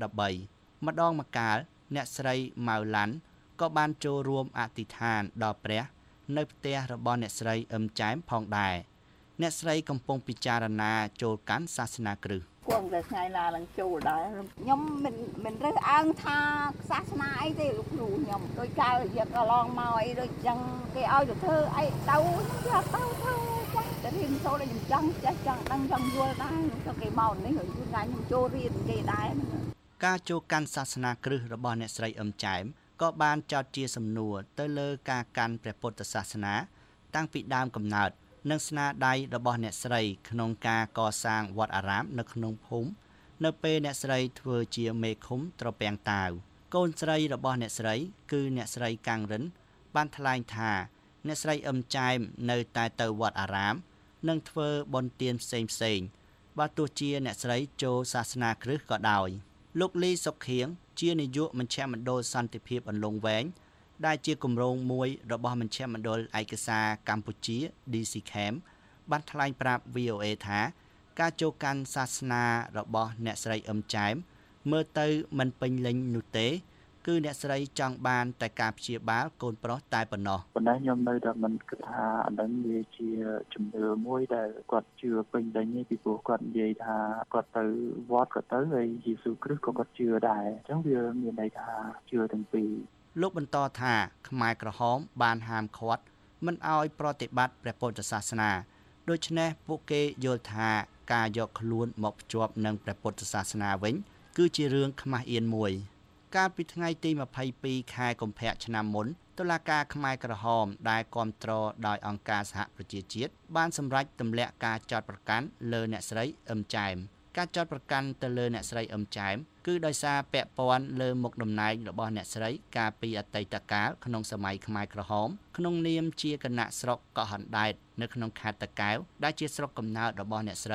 2013ម្ដងម្កាលអ្នកស្រីម៉ៅឡាន់ក៏បានចូលរួមអធិដ្ឋានដល់ព្រះនៅផ្ទះរបស់អ្នកស្រីអឹមចែមផងដែរអ្នកស្រីកំពុងពិចារណាចូលកាន់សាសនាគ្រិស្តគង់តែថ្ងៃណាឡើងចូលដែរខ្ញុំមិនរើសអើងថាសាសនាអីទេលោកគ្រូខ្ញុំដោយកាលយកកន្លងមកអីដូចចឹងគេឲ្យទៅធ្វើអីទៅយកទៅធ្វើចឹងតែរៀនសូត្រខ្ញុំចង់ចេះចង់ដឹងចង់យល់ដែរខ្ញុំគេមកនេះយូរថ្ងៃខ្ញុំចូលរៀនគេដែរការចូលកាន់សាសនាគ្រិស្តរបស់អ្នកស្រីអឹមចែមក៏បានចោទជាសំណួរទៅលើការកាន់ព្រះពុទ្ធសាសនាតាំងពីដើមកំណើតនិងស្នាដៃរបស់អ្នកស្រីក្នុងការកសាងវត្តអារាមនៅក្នុងភូមិនៅពេលអ្នកស្រីធ្វើជាមេឃុំត្រពាំងតាវកូនស្រីរបស់អ្នកស្រីគឺអ្នកស្រីកាំងរិនបានថ្លែងថាអ្នកស្រីអឹមចែមនៅតែទៅវត្តអារាមនិងធ្វើបុណ្យទានផ្សេងបើទោះជាអ្នកស្រីចូលសាសនាគ្រិស្តក៏ដោយលោកលីសុកខៀងជានាយកមជ្ឈមណ្ឌលសន្តិភាពអន្លង់វែងដែលជាគម្រោងមួយរបស់មជ្ឈមណ្ឌលឯកសារកម្ពុជា DCCAM បានថ្លែងប្រាប់ VOA ថាការចូលកាន់សាសនារបស់អ្នកស្រីអឹមចែមមើលទៅមិនពេញលេញនោះទេគឺអ្នកស្រីចង់បានតែការព្យាបាលកូនប្រុសតែប៉ុណ្ណោះប៉ុន្តែខ្ញុំនៅតែមិនគិតថាអានឹងវាជាជំនឿមួយដែលគាត់ជឿពេញលេញទេពីព្រោះគាត់និយាយថាគាត់ទៅវត្តក៏ទៅហើយយេស៊ូវគ្រីស្ទក៏គាត់ជឿដែរអញ្ចឹងវាមានន័យថាជឿទាំងពីរលោកបន្តថាខ្មែរក្រហមបានហាមឃាត់មិនឲ្យប្រតិបត្តិព្រះពុទ្ធសាសនាដូច្នេះពួកគេយល់ថាការយកខ្លួនមកភ្ជាប់នឹងព្រះពុទ្ធសាសនាវិញគឺជារឿងខ្មាស់អៀនមួយកាលពីថ្ងៃទី22ខែកុម្ភៈឆ្នាំមុនតុលាការខ្មែរក្រហមដែលគាំទ្រដោយអង្គការសហប្រជាជាតិបានសម្រេចទម្លាក់ការចោទប្រកាន់លើអ្នកស្រីអឹមចែមការចោទប្រកាន់ទៅលើអ្នកស្រីអឹមចែមគឺដោយសារពាក់ព័ន្ធលើមុខតំណែងរបស់អ្នកស្រីកាលពីអតីតកាលក្នុងសម័យខ្មែរក្រហមក្នុងនាមជាគណៈស្រុកកោះហណ្ដែតនៅក្នុងខេត្តតាកែវដែលជាស្រុកកំណើតរបស់អ្នកស្រី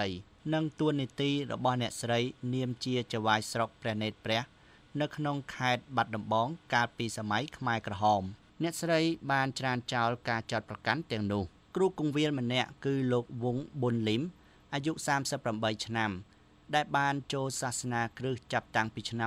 និងទួនាទីរបស់អ្នកស្រីនាមជាចៅហ្វាយស្រុកព្រះនេត្រព្រះនៅក្នុងខេត្តបាត់ដំបងកាលពីសម័យខ្មែរក្រហមអ្នកស្រីបានច្រានចោលការចោទប្រកាន់ទាំងនោះគ្រូគង្វាលម្នាក់គឺលោកវងប៊ុនលីមអាយុ38ឆ្នាំដែលបានចូលសាសនាគ្រិស្តចាប់តាំងពីឆ្នាំ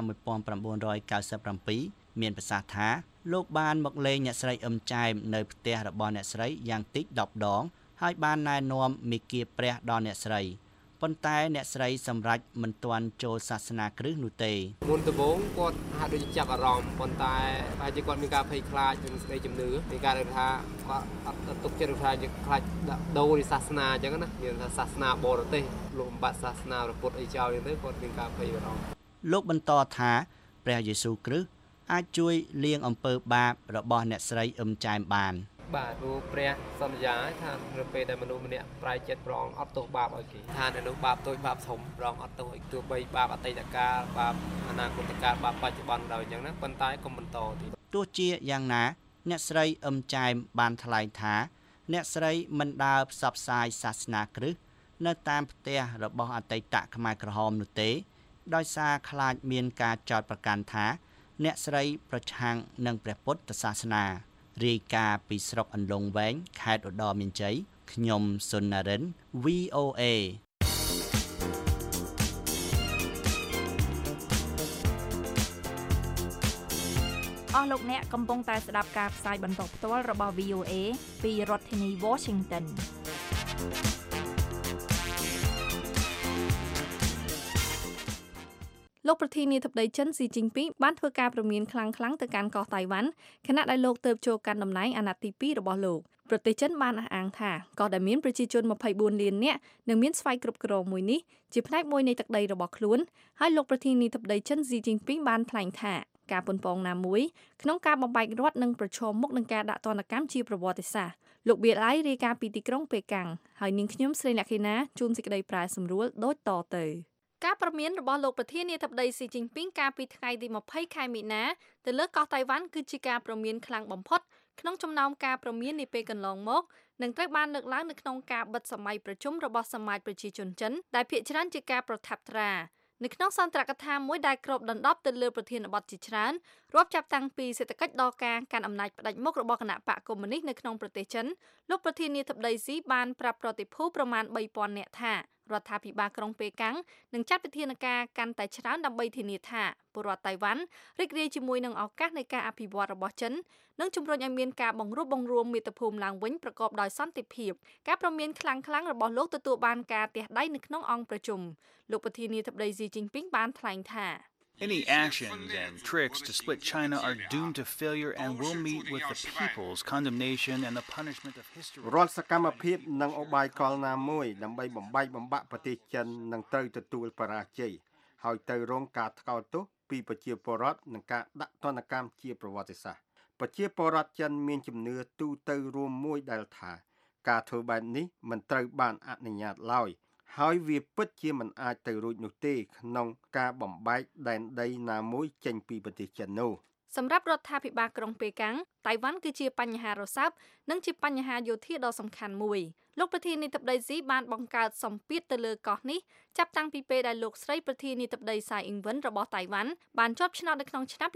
1997មានប្រសាសន៍ថាលោកបានមកលេងអ្នកស្រីអឹមចែមនៅផ្ទះរបស់អ្នកស្រីយ៉ាងតិច10ដងហើយបានណែនាំមេគាព្រះដល់អ្នកស្រីប៉ុន្តែអ្នកស្រីសម្រេចមិនទាន់ចូលសាសនាគ្រិស្តនោះទេមុនដំបូងគាត់ហាក់ដូចចាប់អារម្មណ៍ប៉ុន្តែប្រហែលជាគាត់មានការភ័យខ្លាចនិងស្ដីជំនឿមានការដឹងថាគាត់អត់ទុកចិត្តថាខ្លាចដូរសាសនាអញ្ចឹងណាមានថាសាសនាបរទេសលោកបំបត្តិសាសនាព្រះពុទ្ធអីចោលអញ្ចឹងទៅគាត់មានការភ័យអារម្មណ៍លោកបន្តថាព្រះយេស៊ូវគ្រីស្ទអាចជួយលាងអំពើបាបរបស់អ្នកស្រីអឹមចែមបានបាទព្រោះព្រះសន្យាថានៅពេលដែលមនុស្សម្នាក់ប្រែចិត្តប្រងអត់ទោសបាបឲ្យគេថានៅនោះបាបតូចបាបធំប្រងអត់ទោសឲ្យទោះបីបាបអតីតកាលបាបអនាគតកាលបាបបច្ចុប្បន្នដល់អញ្ចឹងណាប៉ុន្តែកុំបន្តទៀតទោះជាយ៉ាងណាអ្នកស្រីអឹមចែមបានថ្លែងថាអ្នកស្រីមិនដើរផ្សព្វផ្សាយសាសនាគ្រិស្តនៅតាមផ្ទះរបស់អតីតខ្មែរក្រហមនោះទេដោយសារខ្លាចមានការចោទប្រកាន់ថាអ្នកស្រីប្រឆាំងនឹងព្រះពុទ្ធសាសនារាយការណ៍ពីស្រុកអន្លង់វែងខេត្តឧត្តរមានជ័យខ្ញុំសុននរិន VOA អស់លោកអ្នកកំពុងតែស្ដាប់ការផ្សាយបន្តផ្ទាល់របស់ VOA ពីរដ្ឋធានី Washingtonលោកប្រធានាធិបតីចិនស៊ីជីងពីងបានធ្វើការព្រមានខ្លាំងៗទៅកាន់កោះតៃវ៉ាន់ខណៈដែលលោកទើបចូលកាន់តំណែងអាណត្តិទី2របស់លោកប្រទេសចិនបានអះអាងថាកោះដែលមានប្រជាជន24លាននាក់និងមានស្វ័យគ្រប់គ្រងមួយនេះជាផ្នែកមួយនៃទឹកដីរបស់ខ្លួនហើយលោកប្រធានាធិបតីចិនស៊ីជីងពីងបានថ្លែងថាការប៉ុនប៉ងណាមួយក្នុងការបំបែករដ្ឋនិងប្រឈមមុខនឹងការដាក់ទណ្ឌកម្មជាប្រវត្តិសាស្ត្រលោកបៀឡៃរាយការណ៍ពីទីក្រុងប៉េកាំងហើយនាងខ្ញុំស្រីលក្ខិណាជួនសេចក្តីប្រែសម្រួលដូចតទៅការប្រមានរបស់លោកប្រធានាធិបតីស៊ីជីងពីងកាលពីថ្ងៃទី20ខែមីនាទៅលើកោះតៃវ៉ាន់គឺជាការប្រមានខ្លាំងបំផុតក្នុងចំណោមការប្រមាននាពេលកន្លងមកនិងត្រូវបានលើកឡើងនៅក្នុងការបិទសម័យប្រជុំរបស់សមាជប្រជាជនចិនដែលភាគច្រើនជាការប្រថាប់ត្រានៅក្នុងសន្ទរកថាមួយដែលគ្របដណ្ដប់ទៅលើប្រធានបទជាច្រើនរាប់ចាប់តាំងពីសេដ្ឋកិច្ចដល់ការកាន់អំណាចផ្ដាច់មុខរបស់គណៈបកកុម្មុយនីសនៅក្នុងប្រទេសចិនលោកប្រធានាធិបតីស៊ីបានប្រាប់ប្រតិភូប្រមាណ 3000 នាក់ថារដ្ឋាភិបាលក្រុងប៉េកាំងនឹងចាត់វិធានការកាន់តែច្រើនដើម្បីធានាថាពលរដ្ឋតៃវ៉ាន់រីករាយជាមួយនឹងឱកាសនៃការអភិវឌ្ឍរបស់ចិននិងជំរុញឲ្យមានការបង្រួបបង្រួមមាតុភូមិឡើងវិញប្រកបដោយសន្តិភាពការប្រមានខ្លាំងៗរបស់លោកទទួលបានការទះដៃនៅក្នុងអង្គប្រជុំលោកប្រធានាធិបតីស៊ីជីងពីងបានថ្លែងថា Any actions and tricks to split China are doomed to failure and will meet with the people's condemnation and the punishment of history. រាល់សកម្មភាពនិងឧបាយកលណាមួយដើម្បីបំបែកបំបាក់ប្រទេសចិននឹងត្រូវទទួលបរាជ័យហើយទៅរងការថ្កោលទោសពីប្រជាពលរដ្ឋនិងការដាក់ទណ្ឌកម្មជាប្រវត្តិសាស្ត្រប្រជាពលរដ្ឋចិនមានជំនឿទូទៅរួមមួយដែលថាការធ្វើបែបនេះមិនត្រូវបានអនុញ្ញាតឡើយហើយវាពិតជាមិនអាចទៅរួចនោះទេក្នុងការបំបែកដែនដីណាមួយចេញពីប្រទេសចិននោះសម្រាប់រដ្ឋាភិបាលក្រុងប៉េកាំងតៃវ៉ាន់គឺជាបញ្ហារសើបនិងជាបញ្ហាយោធាដ៏សំខាន់មួយលោកប្រធានាធិបតីស៊ីបានបង្កើតសម្ពាធទៅលើកោះនេះចាប់តាំងពីពេលដែលលោកស្រីប្រធានាធិបតីសាយអ៊ីងវិនរបស់តៃវ៉ាន់បានជាប់ឆ្នោតនៅក្នុងឆ្នាំ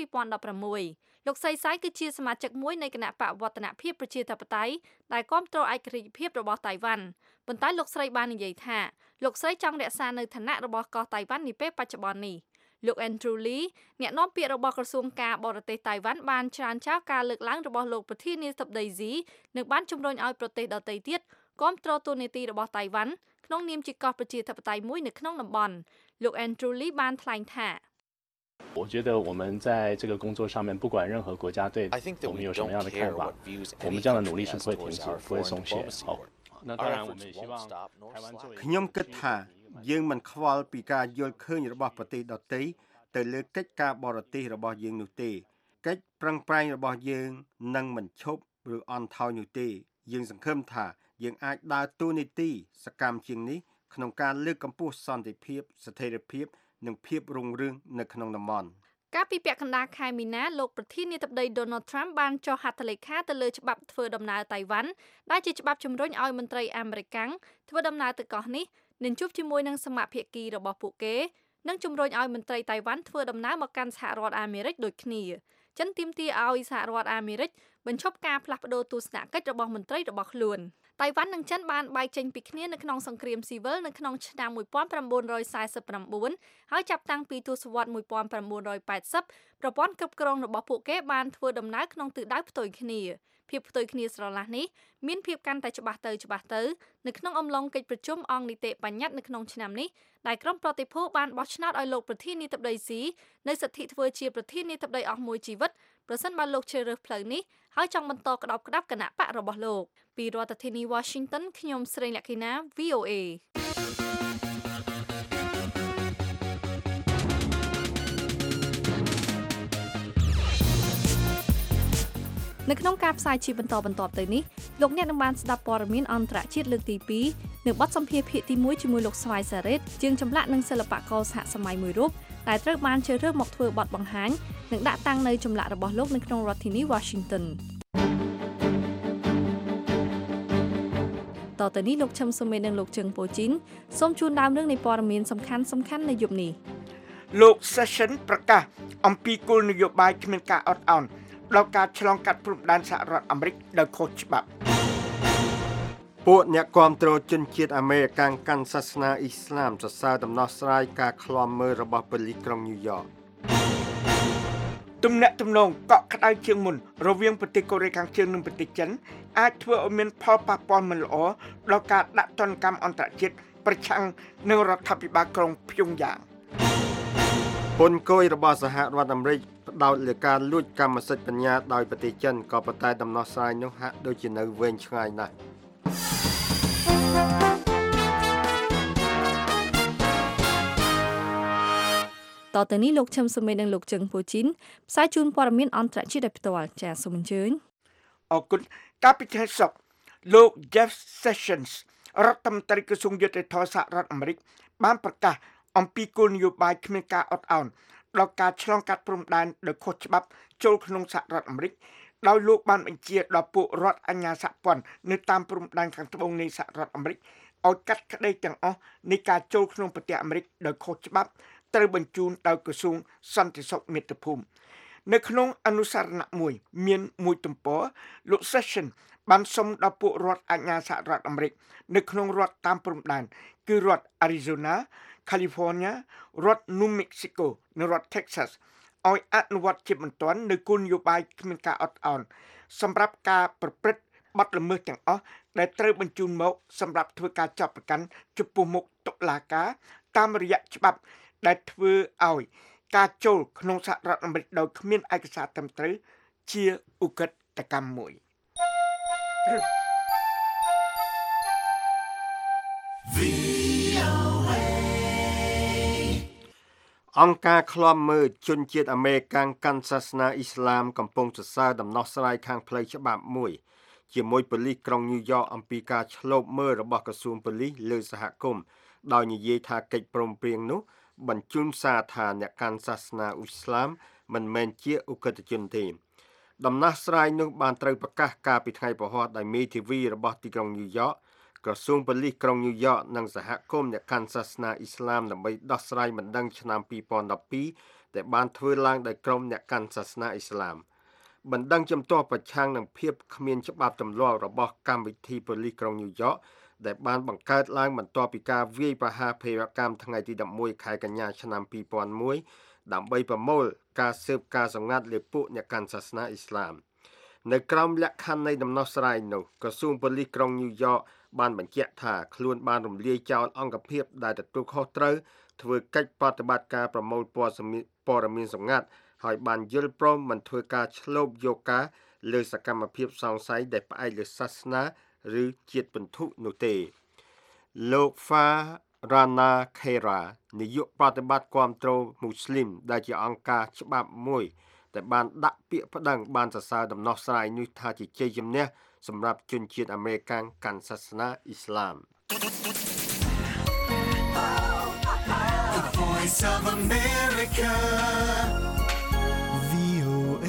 2016លោកសៃសាយគឺជាសមាជិកមួយនៃគណៈបកវឌ្ឍនភាពប្រជាធិបតេយ្យដែលគាំទ្រឯករាជ្យភាពរបស់តៃវ៉ាន់ប៉ុន្តែលោកស្រីបាននិយាយថាលោកស្រីចង់រក្សានៅឋានៈរបស់កោះតៃវ៉ាន់នាពេលបច្ចុប្បន្ននេះលោក Andrew Lee អ្នកនាំពាក្យរបស់ក្រសួងការបរទេសតៃវ៉ាន់បានច្រានចោលការលើកឡើងរបស់លោកប្រធានាធិបតីស៊ីនិងបានជំរុញឲ្យប្រទេសដទៃទៀតគាំទ្រទូនាទីរបស់តៃវ៉ាន់ក្នុងនាមជាកោះប្រជាធិបតេយ្យមួយនៅក្នុងតំបន់លោក Andrew Lee បានថ្លែงថា我觉得我们在这个工作上面，不管任何国家对我们有什么样的看法，我们这样的努力是不会停止、不会松懈。好，那当然我们也希望台湾作为ខ្ញុំគិតថាយើងមិនខ្វល់ពីការយល់ឃើញរបស់ប្រទេសដទៃទៅលើកិច្ចការបរទេសរបស់យើងនោះទេកិច្ចប្រឹងប្រែងរបស់យើងនឹងមិនឈប់ឬអន់ថយនោះទេយើងសង្ឃឹមថាយើងអាចដើរតួនាទីសកម្មជាងនេះក្នុងការលើកកម្ពស់សន្តិភាពស្ថិរភាពនិងភាពរុងរឿងនៅក្នុងតំបន់កាលពីពាក់កណ្ដាលខែមីនាលោកប្រធានាធិបតី Donald Trump បានចុះហត្ថលេខាទៅលើច្បាប់ធ្វើដំណើរតៃវ៉ាន់ដែលជាច្បាប់ជំរុញឲ្យមន្ត្រីអាមេរិកធ្វើដំណើរទៅកោះនេះនឹងជួបជាមួយនឹងសមាភិកីរបស់ពួកគេនិងជំរុញឲ្យមន្ត្រីតៃវ៉ាន់ធ្វើដំណើរមកកាន់សហរដ្ឋអាមេរិកដូចគ្នាចិនទាមទារឲ្យសហរដ្ឋអាមេរិកបញ្ឈប់ការផ្លាស់ប្តូរទស្សនកិច្ចរបស់មន្ត្រីរបស់ខ្លួនតៃវ៉ាន់និងចិនបានបែកចេញពីគ្នានៅក្នុងសង្គ្រាមស៊ីវិលនៅក្នុងឆ្នាំ1949ហើយចាប់តាំងពីទសវត្សរ៍1980ប្រព័ន្ធគ្រប់គ្រងរបស់ពួកគេបានធ្វើដំណើរក្នុងទិសដៅផ្ទុយគ្នាភាពផ្ទុយគ្នាស្រឡះនេះមានភាពកាន់តែច្បាស់ទៅនៅក្នុងអំឡុងកិច្ចប្រជុំអង្គនីតិបញ្ញត្តិនៅក្នុងឆ្នាំនេះដែលក្រុមប្រតិភូបានបោះឆ្នោតឲ្យលោកប្រធានាធិបតីស៊ីនៅសិទ្ធិធ្វើជាប្រធានាធិបតីអស់មួយជីវិតប្រសិនបើលោកជ្រើសរើសផ្លូវនេះហើយចង់បន្តក្តាប់ក្តាប់គណៈបករបស់លោកពីរដ្ឋធានី Washington ខ្ញុំស្រីលក្ខិណា VOAនៅក្នុងការផ្សាយជាបន្តទៅនេះលោកអ្នកនឹងបានស្ដាប់ព័ត៌មានអន្តរជាតិលើកទី2នៅបទសម្ភាសន៍ភាគទី1ជាមួយលោកស្វាយសារ៉េតជាងចម្លាក់និងសិល្បករសហសម័យមួយរូបដែលត្រូវបានជ្រើសរើសមកធ្វើបទបង្ហាញនិងដាក់តាំងនៅចម្លាក់របស់លោកនៅក្នុងរដ្ឋធានី Washington តទៅនេះលោកឈឹមសុមេនិងលោកជឹងប៉ូជីនសូមជូនដើមរឿងនៃព័ត៌មានសំខាន់នៅយប់នេះលោក Session ប្រកាសអំពីគោលនយោបាយគ្មានការអត់ឱនដល់ការឆ្លងកាត់ព្រំដែនសហរដ្ឋអាមេរិកដោយខុសច្បាប់ពួកអ្នកគាំទ្រជនជាតិអាមេរិកកាន់សាសនាអ៊ីស្លាមសរសើរដំណោះស្រាយការឃ្លាំមើលរបស់ប៉ូលីសក្រុងញូវយ៉កទំនាក់ទំនងកក់ក្ដៅជាងមុនរវាងប្រទេសកូរ៉េខាងជើងនិងប្រទេសចិនអាចធ្វើឲ្យមានផលប៉ះពាល់មិនល្អដល់ការដាក់ទណ្ឌកម្មអន្តរជាតិប្រឆាំងនឹងរដ្ឋាភិបាលក្រុងព្យុងយ៉ាងពន្ធគយរបស់សហរដ្ឋអាមេរិកផ្ដោតលើការលួចកម្មសិទ្ធិបញ្ញាដោយប្រទេសចិនក៏ប៉ុន្តែដំណោះស្រាយនោះហាក់ដូចជានៅវែងឆ្ងាយណាស់តទៅនេះលោកឈឹមសុមេនិងលោកជឹងពូជីនផ្សាយជូនព័ត៌មានអន្តរជាតិដោយផ្ទាល់ចាសសូមអញ្ជើញអរគុណកាលពីថ្ងៃសុក្រលោក Jeff Sessions រដ្ឋមន្ត្រីក្រសួងយុតិធម៌សហរដ្ឋអាមេរិកបានប្រកាសអំពីគោលនយោបាយគ្មានការអត់ឱនដល់ការឆ្លងកាត់ព្រំដែនដោយខុសច្បាប់ចូលក្នុងសហរដ្ឋអាមេរិកដោយលោកបានបញ្ជាដល់ពួករដ្ឋអាជ្ញាសហព័ន្ធនៅតាមព្រំដែនខាងត្បូងនៃសហរដ្ឋអាមេរិកឲ្យកាត់ក្តីទាំងអស់នៃការចូលក្នុងប្រទេសអាមេរិកដោយខុសច្បាប់ត្រូវបញ្ជូនដោយក្រសួងសន្តិសុខមាតុភូមិនៅក្នុងអនុសារណៈមួយមានមួយទំព័រលោក Session បានសុំដល់ពួករដ្ឋអាជ្ញាសហរដ្ឋអាមេរិកនៅក្នុងរដ្ឋតាមព្រំដែនគឺរដ្ឋ Arizona California រដ្ឋ New Mexico និងរដ្ឋ Texas ឲ្យអនុវត្តជាបន្ទាន់នៅគោលនយោបាយគ្មានការអត់ឱនសម្រាប់ការប្រព្រឹត្តបទល្មើសទាំងអស់ដែលត្រូវបញ្ជូនមកសម្រាប់ធ្វើការចាប់ប្រកាន់ចំពោះមុខតុលាការតាមរយៈច្បាប់ដែលធ្វើឲ្យការចូលក្នុងសហរដ្ឋអាមេរិកដោយគ្មានឯកសារត្រឹមត្រូវជាឧក្រិដ្ឋកម្មមួយអង្គការឃ្លាំមើលជនជាតិអាមេរិកកាន់សាសនាអ៊ីស្លាមកំពុងសរសើរដំណោះស្រាយខាងផ្លូវច្បាប់មួយជាមួយប៉ូលីសក្រុងញូវយ៉កអំពីការឆ្លូបមើលរបស់ក្រសួងប៉ូលីសលើសហគមន៍ដោយនិយាយថាកិច្ចព្រមព្រៀងនោះបញ្ជូនសារថាអ្នកកាន់សាសនាអ៊ីស្លាមមិនមែនជាឧក្រិដ្ឋជនទេដំណោះស្រាយនោះបានត្រូវប្រកាសកាលពីថ្ងៃពហុដោយមេធាវីរបស់ទីក្រុងញូវយ៉កក្រសួងប៉ូលីសក្រុងញូវយ៉កនិងសហគមន៍អ្នកកាន់សាសនាអ៊ីស្លាមដើម្បីដោះស្រាយបណ្ដឹងឆ្នាំ2012ដែលបានធ្វើឡើងដោយក្រុមអ្នកកាន់សាសនាអ៊ីស្លាមបណ្ដឹងជំទាស់ប្រឆាំងនឹងភាពគ្មានច្បាប់ទម្លាប់របស់កម្មវិធីប៉ូលីសក្រុងញូវយ៉កដែលបានបង្កើតឡើងបន្ទាប់ពីការវាយប្រហារភេរកម្មថ្ងៃទី11ខែកញ្ញាឆ្នាំ2001ដើម្បីប្រមូលការស៊ើបការសម្ងាត់លើពួកអ្នកកាន់សាសនាអ៊ីស្លាមនៅក្រោមលក្ខខណ្ឌនៃដំណោះស្រាយនោះក្រសួងប៉ូលីសក្រុងញូវយ៉កបានបញ្ជាក់ថាខ្លួនបានរំលាយចោលអង្គភាពដែលទទួលខុសត្រូវធ្វើកិច្ចប្រតិបត្តិការប្រមូលព័ត៌មានសម្ងាត់ហើយបានយល់ព្រមមិនធ្វើការឆ្លូបយកការលើសកម្មភាពសង្ស័យដែលផ្អែកលើសាសនាឬជាតិពន្ធុនោះទេលោក Farhana Khaira នាយកប្រតិបត្តិគាំទ្រមូស្លីមដែលជាអង្គការច្បាប់មួយដែលបានដាក់ពាក្យប្តឹងបានសរសើរដំណោះស្រាយនេះថាជាជ័យជំនះសម្រាប់ជនជាតិអាមេរិកកាន់សាសនាអ៊ីស្លាម The Voice of America VOA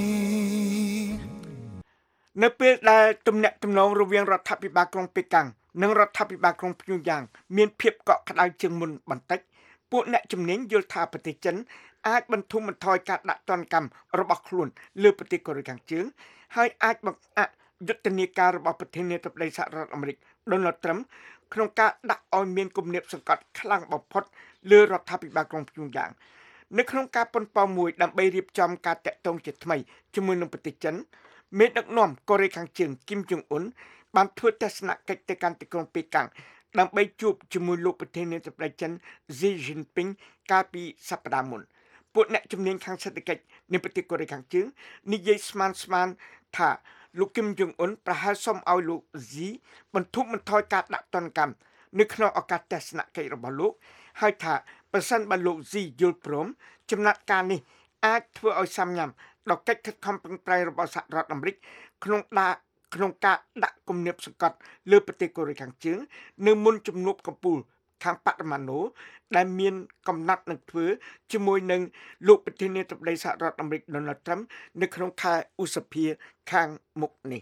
នៅពេលដែលទំនាក់ទំនងរវាងរដ្ឋាភិបាលក្រុងប៉េកាំងនិងរដ្ឋាភិបាលក្រុងភ្នំយ៉ាងមានភាពកក់ក្ដៅជាងមុនបន្តិចពួកអ្នកជំនាញយល់ថាប្រទេសចិនអាចបន្ធូរបន្ថយការដាក់ទណ្ឌកម្មរបស់ខ្លួនលើប្រទេសកូរ៉េខាងជើងហើយអាចបង្អាក់យុទ្ធនាការរបស់ប្រធានាធិបតីសហរដ្ឋអាមេរិក Donald Trump ក្នុងការដាក់ឲ្យមានគំនាបសង្កត់ខ្លាំងបំផុតលើរដ្ឋាភិបាលក្រុងភ្នំយ៉ាងនៅក្នុងការប៉ុនប៉ងមួយដើម្បីរៀបចំការតាក់ទងជាថ្មីជាមួយនឹងប្រទេសចិនមេដឹកនាំកូរ៉េខាងជើងគីមចុងអ៊ុនបានធ្វើទស្សនកិច្ចទៅកាន់ទីក្រុងប៉េកាំងដើម្បីជួបជាមួយលោកប្រធានាធិបតីចិន Xi Jinping កាលពីសប្តាហ៍មុនពួកអ្នកជំនាញខាងសេដ្ឋកិច្ចនៃប្រទេសកូរ៉េខាងជើងនិយាយស្មានថាលោកគីមចុងអ៊ុនប្រហែលសុំឲ្យលោក Xi បន្ធូរបន្ថយការដាក់ទណ្ឌកម្មនៅក្នុងឱកាសទស្សនកិច្ចរបស់លោកហើយថាប្រសិនបើលោក Xi យល់ព្រមចំណាត់ការនេះអាចធ្វើឲ្យសាមញ្ញដល់កិច្ចខិតខំប្រឹងប្រែងរបស់សហរដ្ឋអាមេរិកក្នុងការដាក់គំនាបសង្កត់លើប្រទេសកូរ៉េខាងជើងនៅមុនជំនួបកំពូលខាងបរិមាណូដែលមានកំណត់នឹងធ្វើជាមួយនឹងលោកប្រធានាធិបតីសហរដ្ឋអាមេរិក Donald Trump នៅក្នុងខែឧសភាខាងមុខនេះ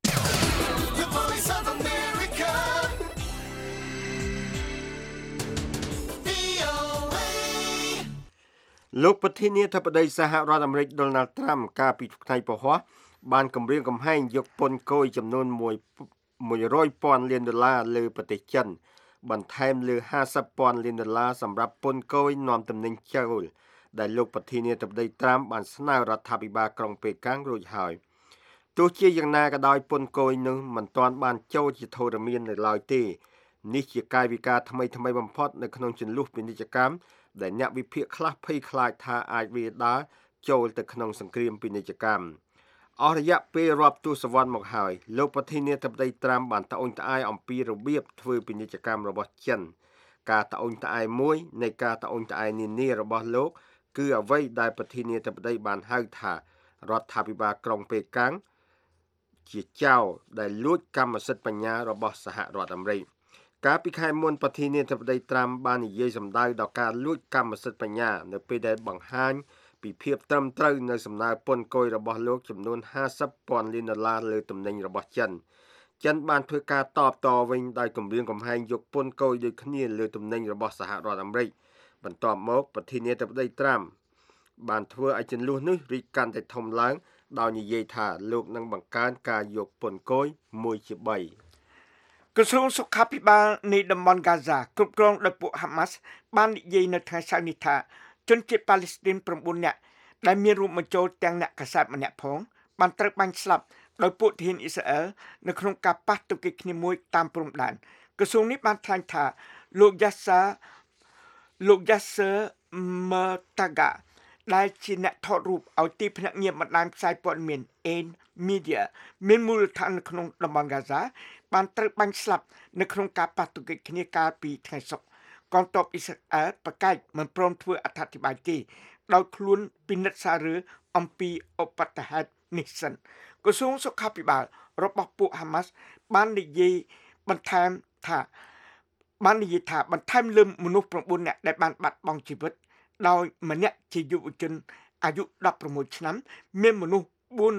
លោកប្រធានាធិបតីសហរដ្ឋអាមេរិក Donald Trump កាលពីថ្ងៃពហុបានគម្រាមកំហែងយកពន្ធគយចំនួន$100,000 លានលើប្រទេសចិនបន្ថែមលើ$50,000 លានសម្រាប់ពន្ធគយនាំទំនិញចូលដែលលោកប្រធានាធិបតី Trump បានស្នើរដ្ឋាភិបាលក្រុងប៉េកាំងរួចហើយទោះជាយ៉ាងណាក៏ដោយពន្ធគយនោះមិនទាន់បានចូលជាធរមាននៅឡើយទេនេះជាកាយវិការថ្មីបំផុតនៅក្នុងជន្លោះពាណិជ្ជកម្មដែលអ្នកវិភាគខ្លះភ័យខ្លាចថាអាចវាដាល់ចូលទៅក្នុងសង្គ្រាមពាណិជ្ជកម្មអស់រយៈពេលរាប់ទសវត្សរ៍មកហើយលោកប្រធានាធិបតី Trump បានត្អូញត្អែរអំពីរបៀបធ្វើពាណិជ្ជកម្មរបស់ចិនការត្អូញត្អែរមួយនៃការត្អូញត្អែរនានារបស់លោកគឺអ្វីដែលប្រធានាធិបតីបានហៅថារដ្ឋាភិបាលក្រុងប៉េកាំងជាចៅដែលលួចកម្មសិទ្ធិបញ្ញារបស់សហរដ្ឋអាមេរិកកាលពីខែមុនប្រធានាធិបតី Trump បាននិយាយសម្ដៅដល់ការលួចកម្មសិទ្ធិបញ្ញានៅពេលដែលបង្ហាញពីភាពត្រឹមត្រូវនៅសំណើពន្ធគយរបស់លោកចំនួន$50,000 លានលើទំនិញរបស់ចិនបានធ្វើការតបតវិញដោយគម្រាមកំហែងយកពន្ធគយដូចគ្នាលើទំនិញរបស់សហរដ្ឋអាមេរិកបន្ទាប់មកប្រធានាធិបតី Trump បានធ្វើឲ្យជន្លោះនេះរីកកាន់តែធំឡើងដោយនិយាយថាលោកនឹងបង្កើនការយកពន្ធគយ1/3ក្រសួងសុខាភិបាលនៃតំបន់ហ្គាហ្សាគ្រប់គ្រងដោយពួកហាម៉ាស់បាននិយាយនៅថ្ងៃសៅរ៍នេះថាជនជាតិប៉ាឡេស្ទីន9នាក់ដែលមានរួមបញ្ចូលទាំងអ្នកកាសែតម្នាក់ផងបានត្រូវបាញ់ស្លាប់ដោយពួកទាហានអ៊ីស្រាអែលនៅក្នុងការប៉ះទង្គិចគ្នាមួយតាមព្រំដែនក្រសួងនេះបានថ្លែងថាលោកយ៉ាសឺម៉ាតាហ្កាដែលជាអ្នកថតរូបឲ្យទីភ្នាក់ងារបណ្ដាញផ្សាយព័ត៌មាន AIN Media មានមូលដ្ឋាននៅក្នុងតំបន់ហ្គាហ្សាបានត្រូវបាញ់ស្លាប់នៅក្នុងការប៉ះទង្គិចគ្នាកាលពីថ្ងៃសុក្រកងទ័ពអ៊ីស្រាអែលប្រកែកមិនព្រមធ្វើអត្ថាធិប្បាយទេដោយខ្លួនពិនិត្យសាររឿងអំពីឧបទ្ទហេតុនេះសិនក្រសួងសុខាភិបាលរបស់ពួកហាម៉ាស់បាននិយាយបន្ថែមថាបន្ថែមលើមនុស្ស9នាក់ដែលបានបាត់បង់ជីវិតដោយម្នាក់ជាយុវជនអាយុ16ឆ្នាំមានមនុស្ស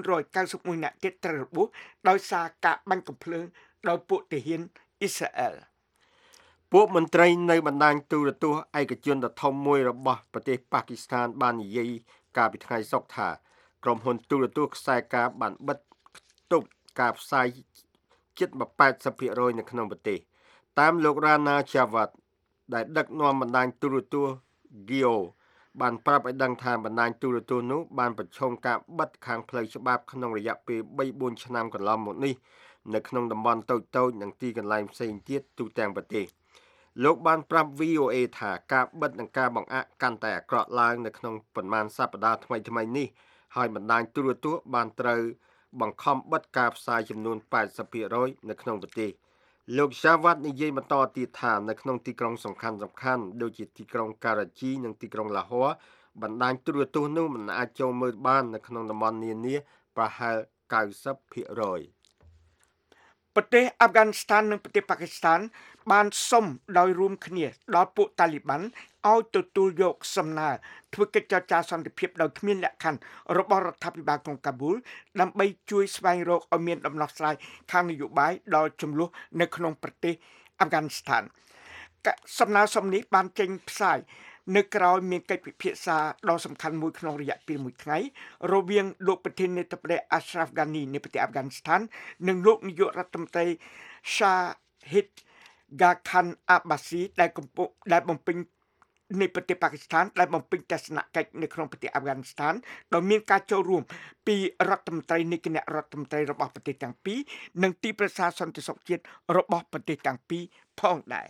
491នាក់ទៀតត្រូវរបួសដោយសារការបាញ់កាំភ្លើងដោយពួកទាហានអ៊ីស្រាអែលពួកមន្ត្រីនៅបណ្ដាញទូរទស្សន៍ឯកជនដ៏ធំមួយរបស់ប្រទេសប៉ាគីស្ថានបាននិយាយកាលពីថ្ងៃសុក្រថាក្រុមហ៊ុនទូរទស្សន៍ខ្សែការបានបិទទប់ការផ្សាយជិត 80% នៅក្នុងប្រទេសតាមលោក Rana Jawad ដែលដឹកនាំបណ្ដាញទូរទស្សន៍ Geo បានប្រាប់ឲ្យដឹងថាបណ្ដាញទូរទស្សន៍នោះបានប្រឈមការបិទខាងផ្លូវច្បាប់ក្នុងរយៈពេល 3-4 ឆ្នាំកន្លងមកនេះនៅក្នុងតំបន់តូចៗនិងទីកន្លែងផ្សេងទៀតទូទាំងប្រទេសលោកបានប្រាប់ VOA ថាការបិទនិងការបង្អាក់កាន់តែអាក្រក់ឡើងនៅក្នុងប៉ុន្មានសប្តាហ៍ថ្មីនេះហើយបណ្ដាញទូរទស្សន៍បានត្រូវបង្ខំបិទការផ្សាយចំនួន 80% នៅក្នុងប្រទេសលោក Jawad និយាយបន្តទៀតថានៅក្នុងទីក្រុងសំខាន់ដូចជាទីក្រុងការ៉ាជីនិងទីក្រុងឡាហ័របណ្ដាញទូរទស្សន៍នោះមិនអាចចូលមើលបាននៅក្នុងតំបន់នានាប្រហែល 90% ប្រទេសអាហ្វហ្គានីស្ថាននិងប្រទេសប៉ាគីស្ថានបានសុំដោយរួមគ្នាដល់ពួកតាលីប័នឲ្យទទួលយកសំណើធ្វើកិច្ចចរចាសន្តិភាពដោយគ្មានលក្ខខណ្ឌរបស់រដ្ឋាភិបាលក្រុងកាប៊ូលដើម្បីជួយស្វែងរកឲ្យមានដំណោះស្រាយខាងនយោបាយដល់ចំនួននៅក្នុងប្រទេសអាហ្វហ្គានីស្ថានសំណើសំនេះបានចេញផ្សាយនៅក្រោយមានកិច្ចពិភាក្សាដ៏សំខាន់មួយក្នុងរយៈពេល1ថ្ងៃរវាងលោកប្រធានាធិបតី Ashraf Ghani នៃប្រទេសអាហ្វហ្គានីស្ថាននិងលោកនាយករដ្ឋមន្ត្រី Shahid Ghakan Abbasi ដែលបំពេញនៃប្រទេសប៉ាគីស្ថានដែលបំពេញទស្សនកិច្ចនៅក្នុងប្រទេសអាហ្វហ្គានីស្ថានដោយមានការចូលរួមពីរដ្ឋមន្ត្រីនៃគណៈរដ្ឋមន្ត្រីរបស់ប្រទេសទាំងពីរនិងទីប្រឹក្សាសន្តិសុខជាតិរបស់ប្រទេសទាំងពីរផងដែរ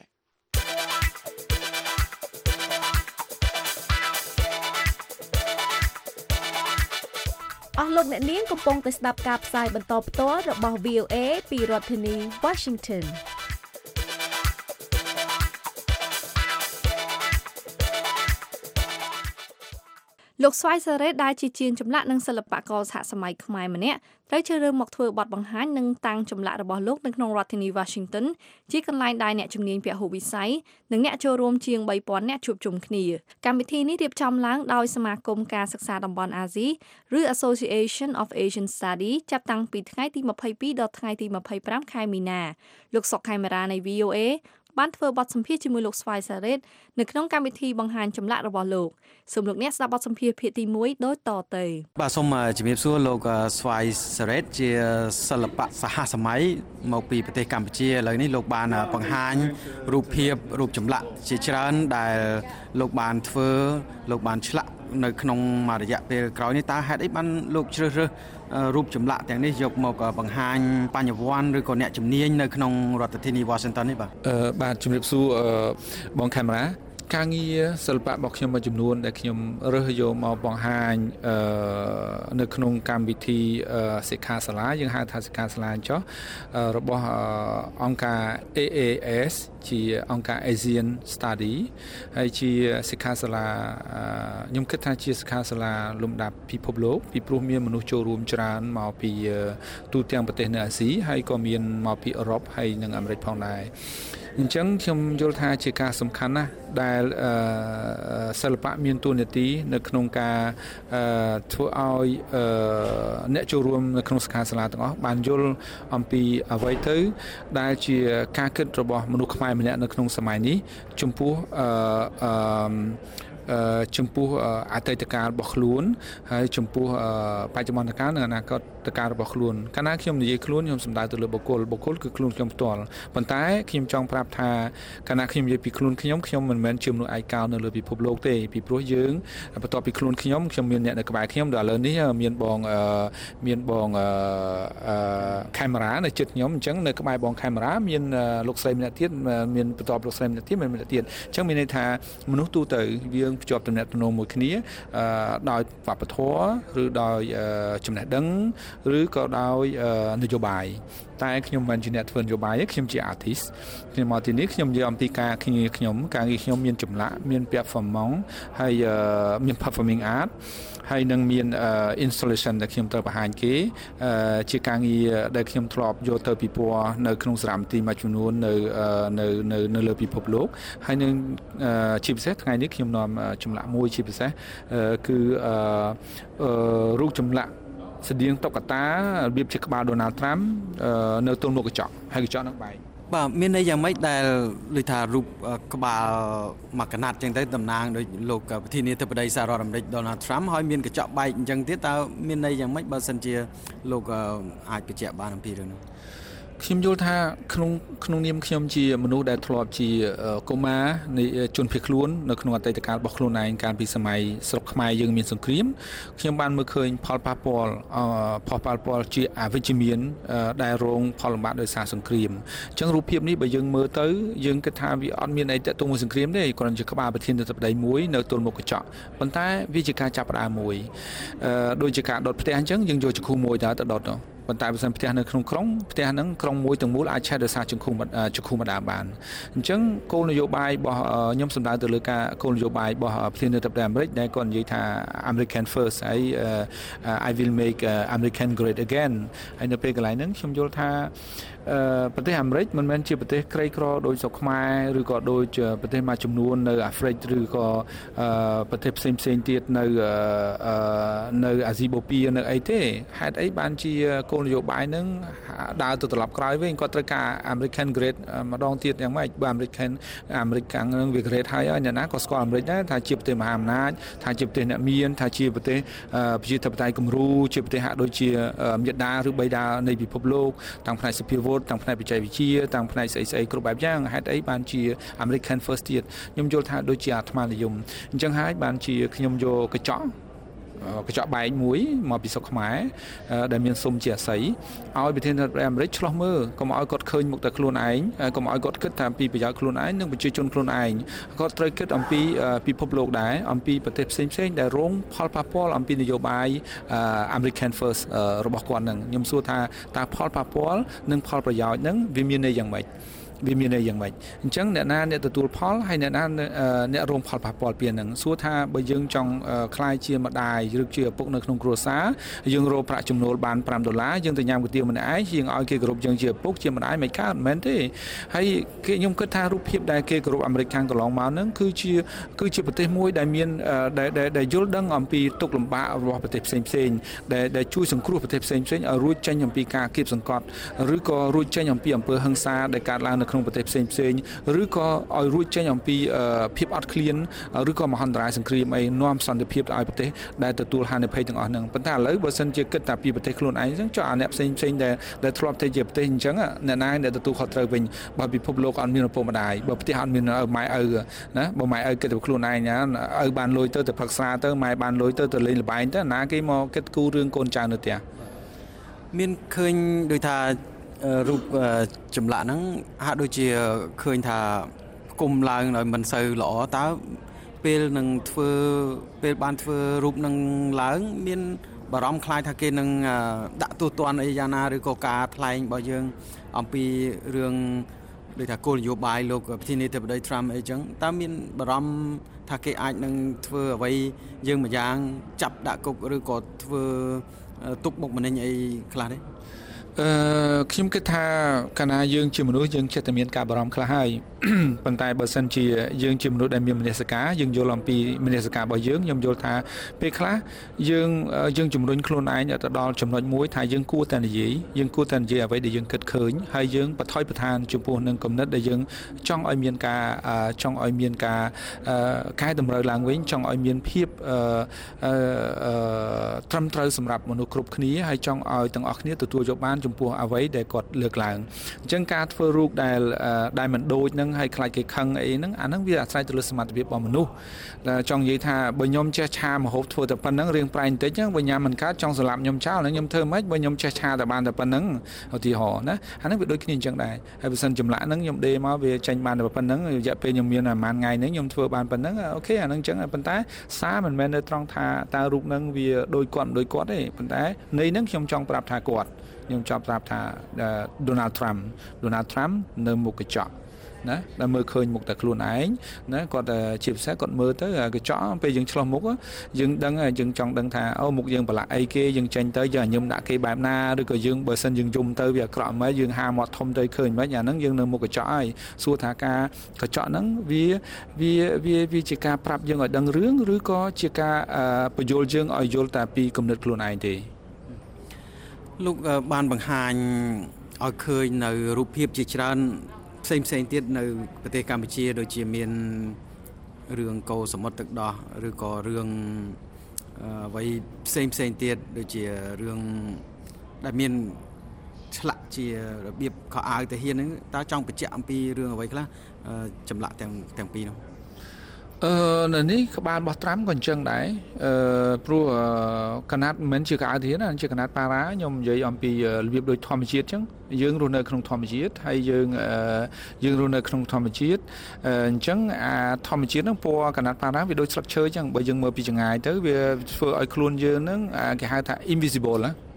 អស់លោកអ្នកនាងកំពុងតែស្ដាប់ការផ្សាយបន្តផ្ទាល់របស់ VOA ពីរដ្ឋធានី Washingtonលោកស្វាយសារ៉េតដែលជាជាងចម្លាក់និងសិល្បករសហសម័យខ្មែរម្នាក់ត្រូវជ្រើសរើសមកធ្វើបទបង្ហាញនិងតាំងចម្លាក់របស់លោកនៅក្នុងរដ្ឋធានី Washington ជាកន្លែងដែលអ្នកជំនាញពហុវិស័យនិងអ្នកចូលរួមជាង 3000 នាក់ជួបជុំគ្នាកម្មវិធីនេះរៀបចំឡើងដោយសមាគមការសិក្សាតំបន់អាស៊ីឬ Association of Asian Studies ចាប់តាំងពីថ្ងៃទី22ដល់ថ្ងៃទី25ខែមីនាលោកសុកខេមរានៃ VOAបានធ្វើបទសម្ភាសន៍ជាមួយលោកស្វាយសារ៉េតនៅក្នុងកម្មវិធីបង្ហាញចម្លាក់របស់លោកសូមលោកអ្នកស្ដាប់បទសម្ភាសន៍ភាគទី1ដូចតទៅបាទសូមជំរាបសួរលោកស្វាយសារ៉េតជាសិល្បៈសហសម័យមកពីប្រទេសកម្ពុជាឥឡូវនេះលោកបានបង្ហាញរូបភាពរូបចម្លាក់ជាច្រើនដែលលោកបានធ្វើលោកបានឆ្លាក់នៅក្នុងរយៈពេលក្រោយនេះតើហេតុអីបានលោកជ្រើសរើសរូបចម្លាក់ទាំងនេះយកមកបង្ហាញបញ្ញវន្តឬក៏អ្នកជំនាញនៅក្នុងរដ្ឋធានី Washington នេះបាទជំរាបសួរបងខេមរាការងារសិល្បៈរបស់ខ្ញុំមួយចំនួនដែលខ្ញុំរើសយកមកបង្ហាញនៅក្នុងកម្មវិធីសិក្ខាសាលាយើងហៅថាសិក្ខាសាលាចុះរបស់អង្គការ AAS ជាអង្គការ Asian Study ហើយជាសិក្ខាសាលាខ្ញុំគិតថាជាសិក្ខាសាលាលំដាប់ពិភពលោកពីព្រោះមានមនុស្សចូលរួមច្រើនមកពីទូទាំងប្រទេសនៅអាស៊ីហើយក៏មានមកពីអឺរ៉ុបហើយនិងអាមេរិកផងដែរអញ្ចឹងខ្ញុំយល់ថាជាការសំខាន់ណាស់ដែលសិល្បៈមានតួនាទីនៅក្នុងការធ្វើឲ្យអ្នកចូលរួមនៅក្នុងសិក្ខាសាលាទាំងអស់បានយល់អំពីអ្វីទៅដែលជាការគិតរបស់មនុស្សខ្មែរម្នាក់នៅក្នុងសម័យនេះចំពោះអតីតកាលរបស់ខ្លួនហើយចំពោះបច្ចុប្បន្នកាលនិងអនាគតកាលរបស់ខ្លួនកាលណាខ្ញុំនិយាយខ្លួនខ្ញុំសំដៅទៅលើបុគ្គលគឺខ្លួនខ្ញុំផ្ទាល់ប៉ុន្តែខ្ញុំចង់ប្រាប់ថាកាលណាខ្ញុំនិយាយពីខ្លួនខ្ញុំមិនមែនជាមនុស្សឯកោនៅលើពិភពលោកទេពីព្រោះយើងបន្ទាប់ពីខ្លួនខ្ញុំមានអ្នកនៅក្បែរខ្ញុំដល់ឥឡូវនេះមានបងខេមរានៅជិតខ្ញុំអញ្ចឹងនៅក្បែរបងខេមរាមានលោកស្រីម្នាក់ទៀតមានបន្ទាប់លោកស្រីម្នាក់ទៀតមានម្នាក់ទៀតអញ្ចឹងមានន័យថាមនុស្សទូទៅយើងភ្ជាប់ទំនាក់ទំនងមួយគ្នាដោយវប្បធម៌ឬដោយចំណេះដឹងឬក៏ដោយនយោបាយតែខ្ញុំមិនជាអ្នកធ្វើនយោបាយទេខ្ញុំជា artist ខ្ញុំមកទីនេះខ្ញុំនិយាយអំពីការងារខ្ញុំមានចម្លាក់មានពាក់ performance ហើយមាន performing art ហើយនឹងមាន installation ដែលខ្ញុំត្រូវបង្ហាញគេជាការងារដែលខ្ញុំធ្លាប់យកទៅពិព័រណ៍នៅក្នុងសារមន្ទីរមួយចំនួននៅលើពិភពលោកហើយនឹងជាពិសេសថ្ងៃនេះខ្ញុំនាំចម្លាក់មួយជាពិសេសគឺរូបចម្លាក់ស្តៀងតុក្កតារបៀបជាក្បាល Donald Trump នៅទល់មុខកញ្ចក់ហើយកញ្ចក់នឹងបែកបាទមានន័យយ៉ាងម៉េចដែលលើថារូបក្បាលមួយកណាត់អញ្ចឹងទៅតំណាងដោយលោកប្រធានាធិបតីសហរដ្ឋអាមេរិក Donald Trump ហើយមានកញ្ចក់បែកអញ្ចឹងទៀតតើមានន័យយ៉ាងម៉េចបើសិនជាលោកអាចបញ្ជាក់បានអំពីរឿងនោះខ្ញុំយល់ថាក្នុងនាមខ្ញុំជាមនុស្សដែលធ្លាប់ជាកុមារនៃជនភៀសខ្លួននៅក្នុងអតីតកាលរបស់ខ្លួនឯងកាលពីសម័យស្រុកខ្មែរយើងមានសង្គ្រាមខ្ញុំបានមើលឃើញផលប៉ះពាល់ជាអវិជ្ជមានដែលរងផលលំបាកដោយសារសង្គ្រាមអញ្ចឹងរូបភាពនេះបើយើងមើលទៅយើងគិតថាវាអត់មានអីទាក់ទងមួយសង្គ្រាមទេគ្រាន់ជាក្បាលប្រធានាធិបតីមួយនៅទល់មុខកញ្ចក់ប៉ុន្តែវាជាការចាប់ផ្ដើមមួយដូចជាការដុតផ្ទះអញ្ចឹងយើងយកចង្ខុះមួយទៅដុតប៉ុន្តែបើសិនផ្ទះនៅក្នុងក្រុងផ្ទះហ្នឹងក្រុងមួយទាំងមូលអាចឆេះដោយសារចង្ខុះម្ដងបានអញ្ចឹងគោលនយោបាយរបស់ខ្ញុំសម្ដៅទៅលើការគោលនយោបាយរបស់ប្រធានាធិបតីអាមេរិកដែលគាត់និយាយថា American First ហើយ I will make American great again ហើយនៅពេលកន្លែងហ្នឹងខ្ញុំយល់ថាប្រទេសអាមេរិកមិនមែនជាប្រទេសក្រីក្រដោយស្រុកខ្មែរឬក៏ដូចប្រទេសមួយចំនួននៅអាហ្វ្រិកឬក៏ប្រទេសផ្សេងទៀតនៅអាស៊ីបូព៌ានៅអីទេហេតុអីបានជាគោលនយោបាយនឹងដើរទៅត្រឡប់ក្រោយវិញគាត់ត្រូវការ American Great ម្ដងទៀតយ៉ាងម៉េចបើ American នឹងវា Great ហើយអ្នកណាក៏ស្គាល់អាមេរិកដែរថាជាប្រទេសមហាអំណាចថាជាប្រទេសអ្នកមានថាជាប្រទេសប្រជាធិបតេយ្យគំរូជាប្រទេសហាក់ដូចជាមេដាឬបិតានៃពិភពលោកទាំងផ្នែកសភាវុធទាំងផ្នែកបច្ចេកវិទ្យាទាំងផ្នែកស្អីគ្រប់បែបយ៉ាងហេតុអីបានជា American First ទៀតខ្ញុំយល់ថាដូចជាអាត្មានិយមអញ្ចឹងហើយបានជាខ្ញុំយកកញ្ចក់បែកមួយមកពីស្រុកខ្មែរដែលមានសុំជាអាស័យឲ្យប្រធានាធិបតីអាមេរិកឆ្លោះមើលកុំឲ្យគាត់ឃើញមុខតែខ្លួនឯងកុំឲ្យគាត់គិតថាពីប្រយោជន៍ខ្លួនឯងនិងប្រជាជនខ្លួនឯងគាត់ត្រូវគិតអំពីពិភពលោកដែរអំពីប្រទេសផ្សេងដែលរងផលប៉ះពាល់អំពីនយោបាយ American First របស់គាត់នឹងខ្ញុំសួរថាតើផលប៉ះពាល់និងផលប្រយោជន៍នឹងវាមានន័យយ៉ាងម៉េចអញ្ចឹងអ្នកណាអ្នកទទួលផលហើយអ្នកណាអ្នករងផលប៉ះពាល់ពីហ្នឹងសួរថាបើយើងចង់ខ្លាយជាម្ដាយឬជាឪពុកនៅក្នុងគ្រួសារយើងរកប្រាក់ចំណូលបាន$5យើងទៅញ៉ាំគុយទាវម្នាក់ឯងយើងឲ្យគេគោរពយើងជាឪពុកជាម្ដាយមិនកើតមែនទេហើយខ្ញុំគិតថារូបភាពដែលគេគោរពអាមេរិកខាងកន្លងមកហ្នឹងគឺជាប្រទេសមួយដែលមានដែលយល់ដឹងអំពីទុក្ខលំបាករបស់ប្រទេសផ្សេងដែលជួយសង្គ្រោះប្រទេសផ្សេងឲ្យរួចចេញអំពីការគៀបសង្កត់ឬក៏រួចចេញអំពីអំពើហិង្សាដែលកើតឡើងនៅក្នុងប្រទេសផ្សេងឬក៏ឲ្យរួចចេញអំពីភាពអត់ឃ្លានឬក៏មហន្តរាយសង្គ្រាមអីនាំសន្តិភាពឲ្យប្រទេសដែលទទួលហានិភ័យទាំងអស់ហ្នឹងប៉ុន្តែឥឡូវបើសិនជាគិតតែពីប្រទេសខ្លួនឯងអញ្ចឹងចុះអាអ្នកផ្សេងដែលធ្លាប់តែជាប្រទេសអញ្ចឹងអ្នកណាដែលទទួលខុសត្រូវវិញបើពិភពលោកអត់មានឪពុកម្ដាយបើប្រទេសអត់មានម៉ែឪណាបើម៉ែឪគិតតែខ្លួនឯងណាឪបានលុយទៅប្រឹក្សាទៅម៉ែបានលុយទៅលេងល្បែងទៅណាគេមកគិតគូររឿងកូនចៅនៅផ្ទះមានឃើញដូចថារូបចម្លាក់ហ្នឹងហាក់ដូចជាឃើញថាគុំឡើងឲ្យមិនសូវល្អតើពេលបានធ្វើរូបនឹងឡើងមានបារម្ភខ្លាចថាគេនឹងដាក់ទោសទណ្ឌអីយ៉ាងណាឬក៏ការថ្លែងរបស់យើងអំពីរឿងដូចថាគោលនយោបាយលោកប្រធានាធិបតី Trump អីចឹងតើមានបារម្ភថាគេអាចនឹងធ្វើអ្វីយើងមួយយ៉ាងចាប់ដាក់គុកឬក៏ធ្វើទុកបុកម្នេញអីខ្លះទេខ្ញុំគិតថាកាលណាយើងជាមនុស្សយើងចិត្តតែមានការបារម្ភខ្លះហើយប៉ុន្តែបើសិនជាយើងជាមនុស្សដែលមានមនសិការយើងយល់អំពីមនសិការរបស់យើងខ្ញុំយល់ថាពេលខ្លះយើងជំរុញខ្លួនឯងទៅដល់ចំណុចមួយថាយើងគួរតែនិយាយអ្វីដែលយើងគិតឃើញហើយយើងបថុយប្រឋានចំពោះនឹងគំនិតដែលយើងចង់ឲ្យមានការកែតម្រូវឡើងវិញចង់ឲ្យមានភាពត្រឹមត្រូវសម្រាប់មនុស្សគ្រប់គ្នាហើយចង់ឲ្យទាំងអស់គ្នាទទួលយកបានចំពោះអ្វីដែលគាត់លើកឡើងអញ្ចឹងការធ្វើរូបដែលមិនដូចនឹងហើយខ្លាចគេខឹងអីហ្នឹងអាហ្នឹងវាអាស្រ័យទៅលើសមត្ថភាពរបស់មនុស្សចង់និយាយថាបើខ្ញុំចេះឆាម្ហូបធ្វើតែប៉ុណ្្នឹងរៀងប្រែងបន្តិចហ្នឹងបើញ៉ាំមិនកើតចង់សម្លាប់ខ្ញុំចោលខ្ញុំធ្វើម៉េចបើខ្ញុំចេះឆាតែបានតែប៉ុណ្្នឹងឧទាហរណ៍ណាអាហ្នឹងវាដូចគ្នាអញ្ចឹងដែរហើយបើសិនចម្លាក់ហ្នឹងខ្ញុំដេមកវាចេញបានតែប៉ុណ្្នឹងរយៈពេលខ្ញុំមានប្រហែលថ្ងៃហ្នឹងខ្ញុំធ្វើបានប៉ុណ្្នឹងអូខេអាហ្នឹងអញ្ចឹងប៉ុន្តែសារមិនមែននៅត្រង់ថាតើរូបហ្នឹងវាដូចគាត់ទេប៉ុន្តែន័យហ្នឹងខ្ញុំចង់ប្រាប់ថាខ្ញុំចង់ប្រាប់ថា Donald Trump នៅមុខកញ្ចក់ណាដែលមើលឃើញមុខតែខ្លួនឯងណាគាត់ជាពិសេសគាត់មើលទៅកញ្ចក់ពេលយើងឆ្លោះមុខយើងដឹងយើងចង់ដឹងថាអូមុខយើងប្រឡាក់អីគេយើងចេញទៅយើងញឹមដាក់គេបែបណាឬក៏យើងបើសិនយើងយំទៅវាអាក្រក់មិនយើងហាមាត់ធំទៅឃើញមិនអាហ្នឹងយើងនៅមុខកញ្ចក់ហើយសួរថាការកញ្ចក់ហ្នឹងវាជាការប្រាប់យើងឲ្យដឹងរឿងឬក៏ជាការបញ្យល់យើងឲ្យយល់តែពីគំនិតខ្លួនឯងទេលោកបានបង្ហាញឲ្យឃើញនៅរូបភាពជាច្រើនផ្សេងទៀតនៅប្រទេសកម្ពុជាដូចជាមានរឿងកោសមុទ្រទឹកដោះឬក៏រឿងអ្វីផ្សេងទៀតដូចជារឿងដែលមានឆ្លាក់ជារបៀបខោអាវទាហានហ្នឹងតើចង់បញ្ជាក់អំពីរឿងអ្វីខ្លះចម្លាក់ទាំងពីរនោះនៅនេះក្បាលរបស់ត្រាំក៏អញ្ចឹងដែរព្រោះកណាត់មិនមែនជាកៅធានណាជាកណាត់ប៉ារ៉ាខ្ញុំនិយាយអំពីរបៀបដូចធម្មជាតិអញ្ចឹងយើងរស់នៅក្នុងធម្មជាតិហើយយើងរស់នៅក្នុងធម្មជាតិអញ្ចឹងអាធម្មជាតិហ្នឹងពណ៌កណាត់ប៉ារ៉ាវាដូចស្លឹកឈើអញ្ចឹងបើយើងមើលពីចម្ងាយទៅវាធ្វើឲ្យខ្លួនយើងហ្នឹងគេហៅថា invisible ណា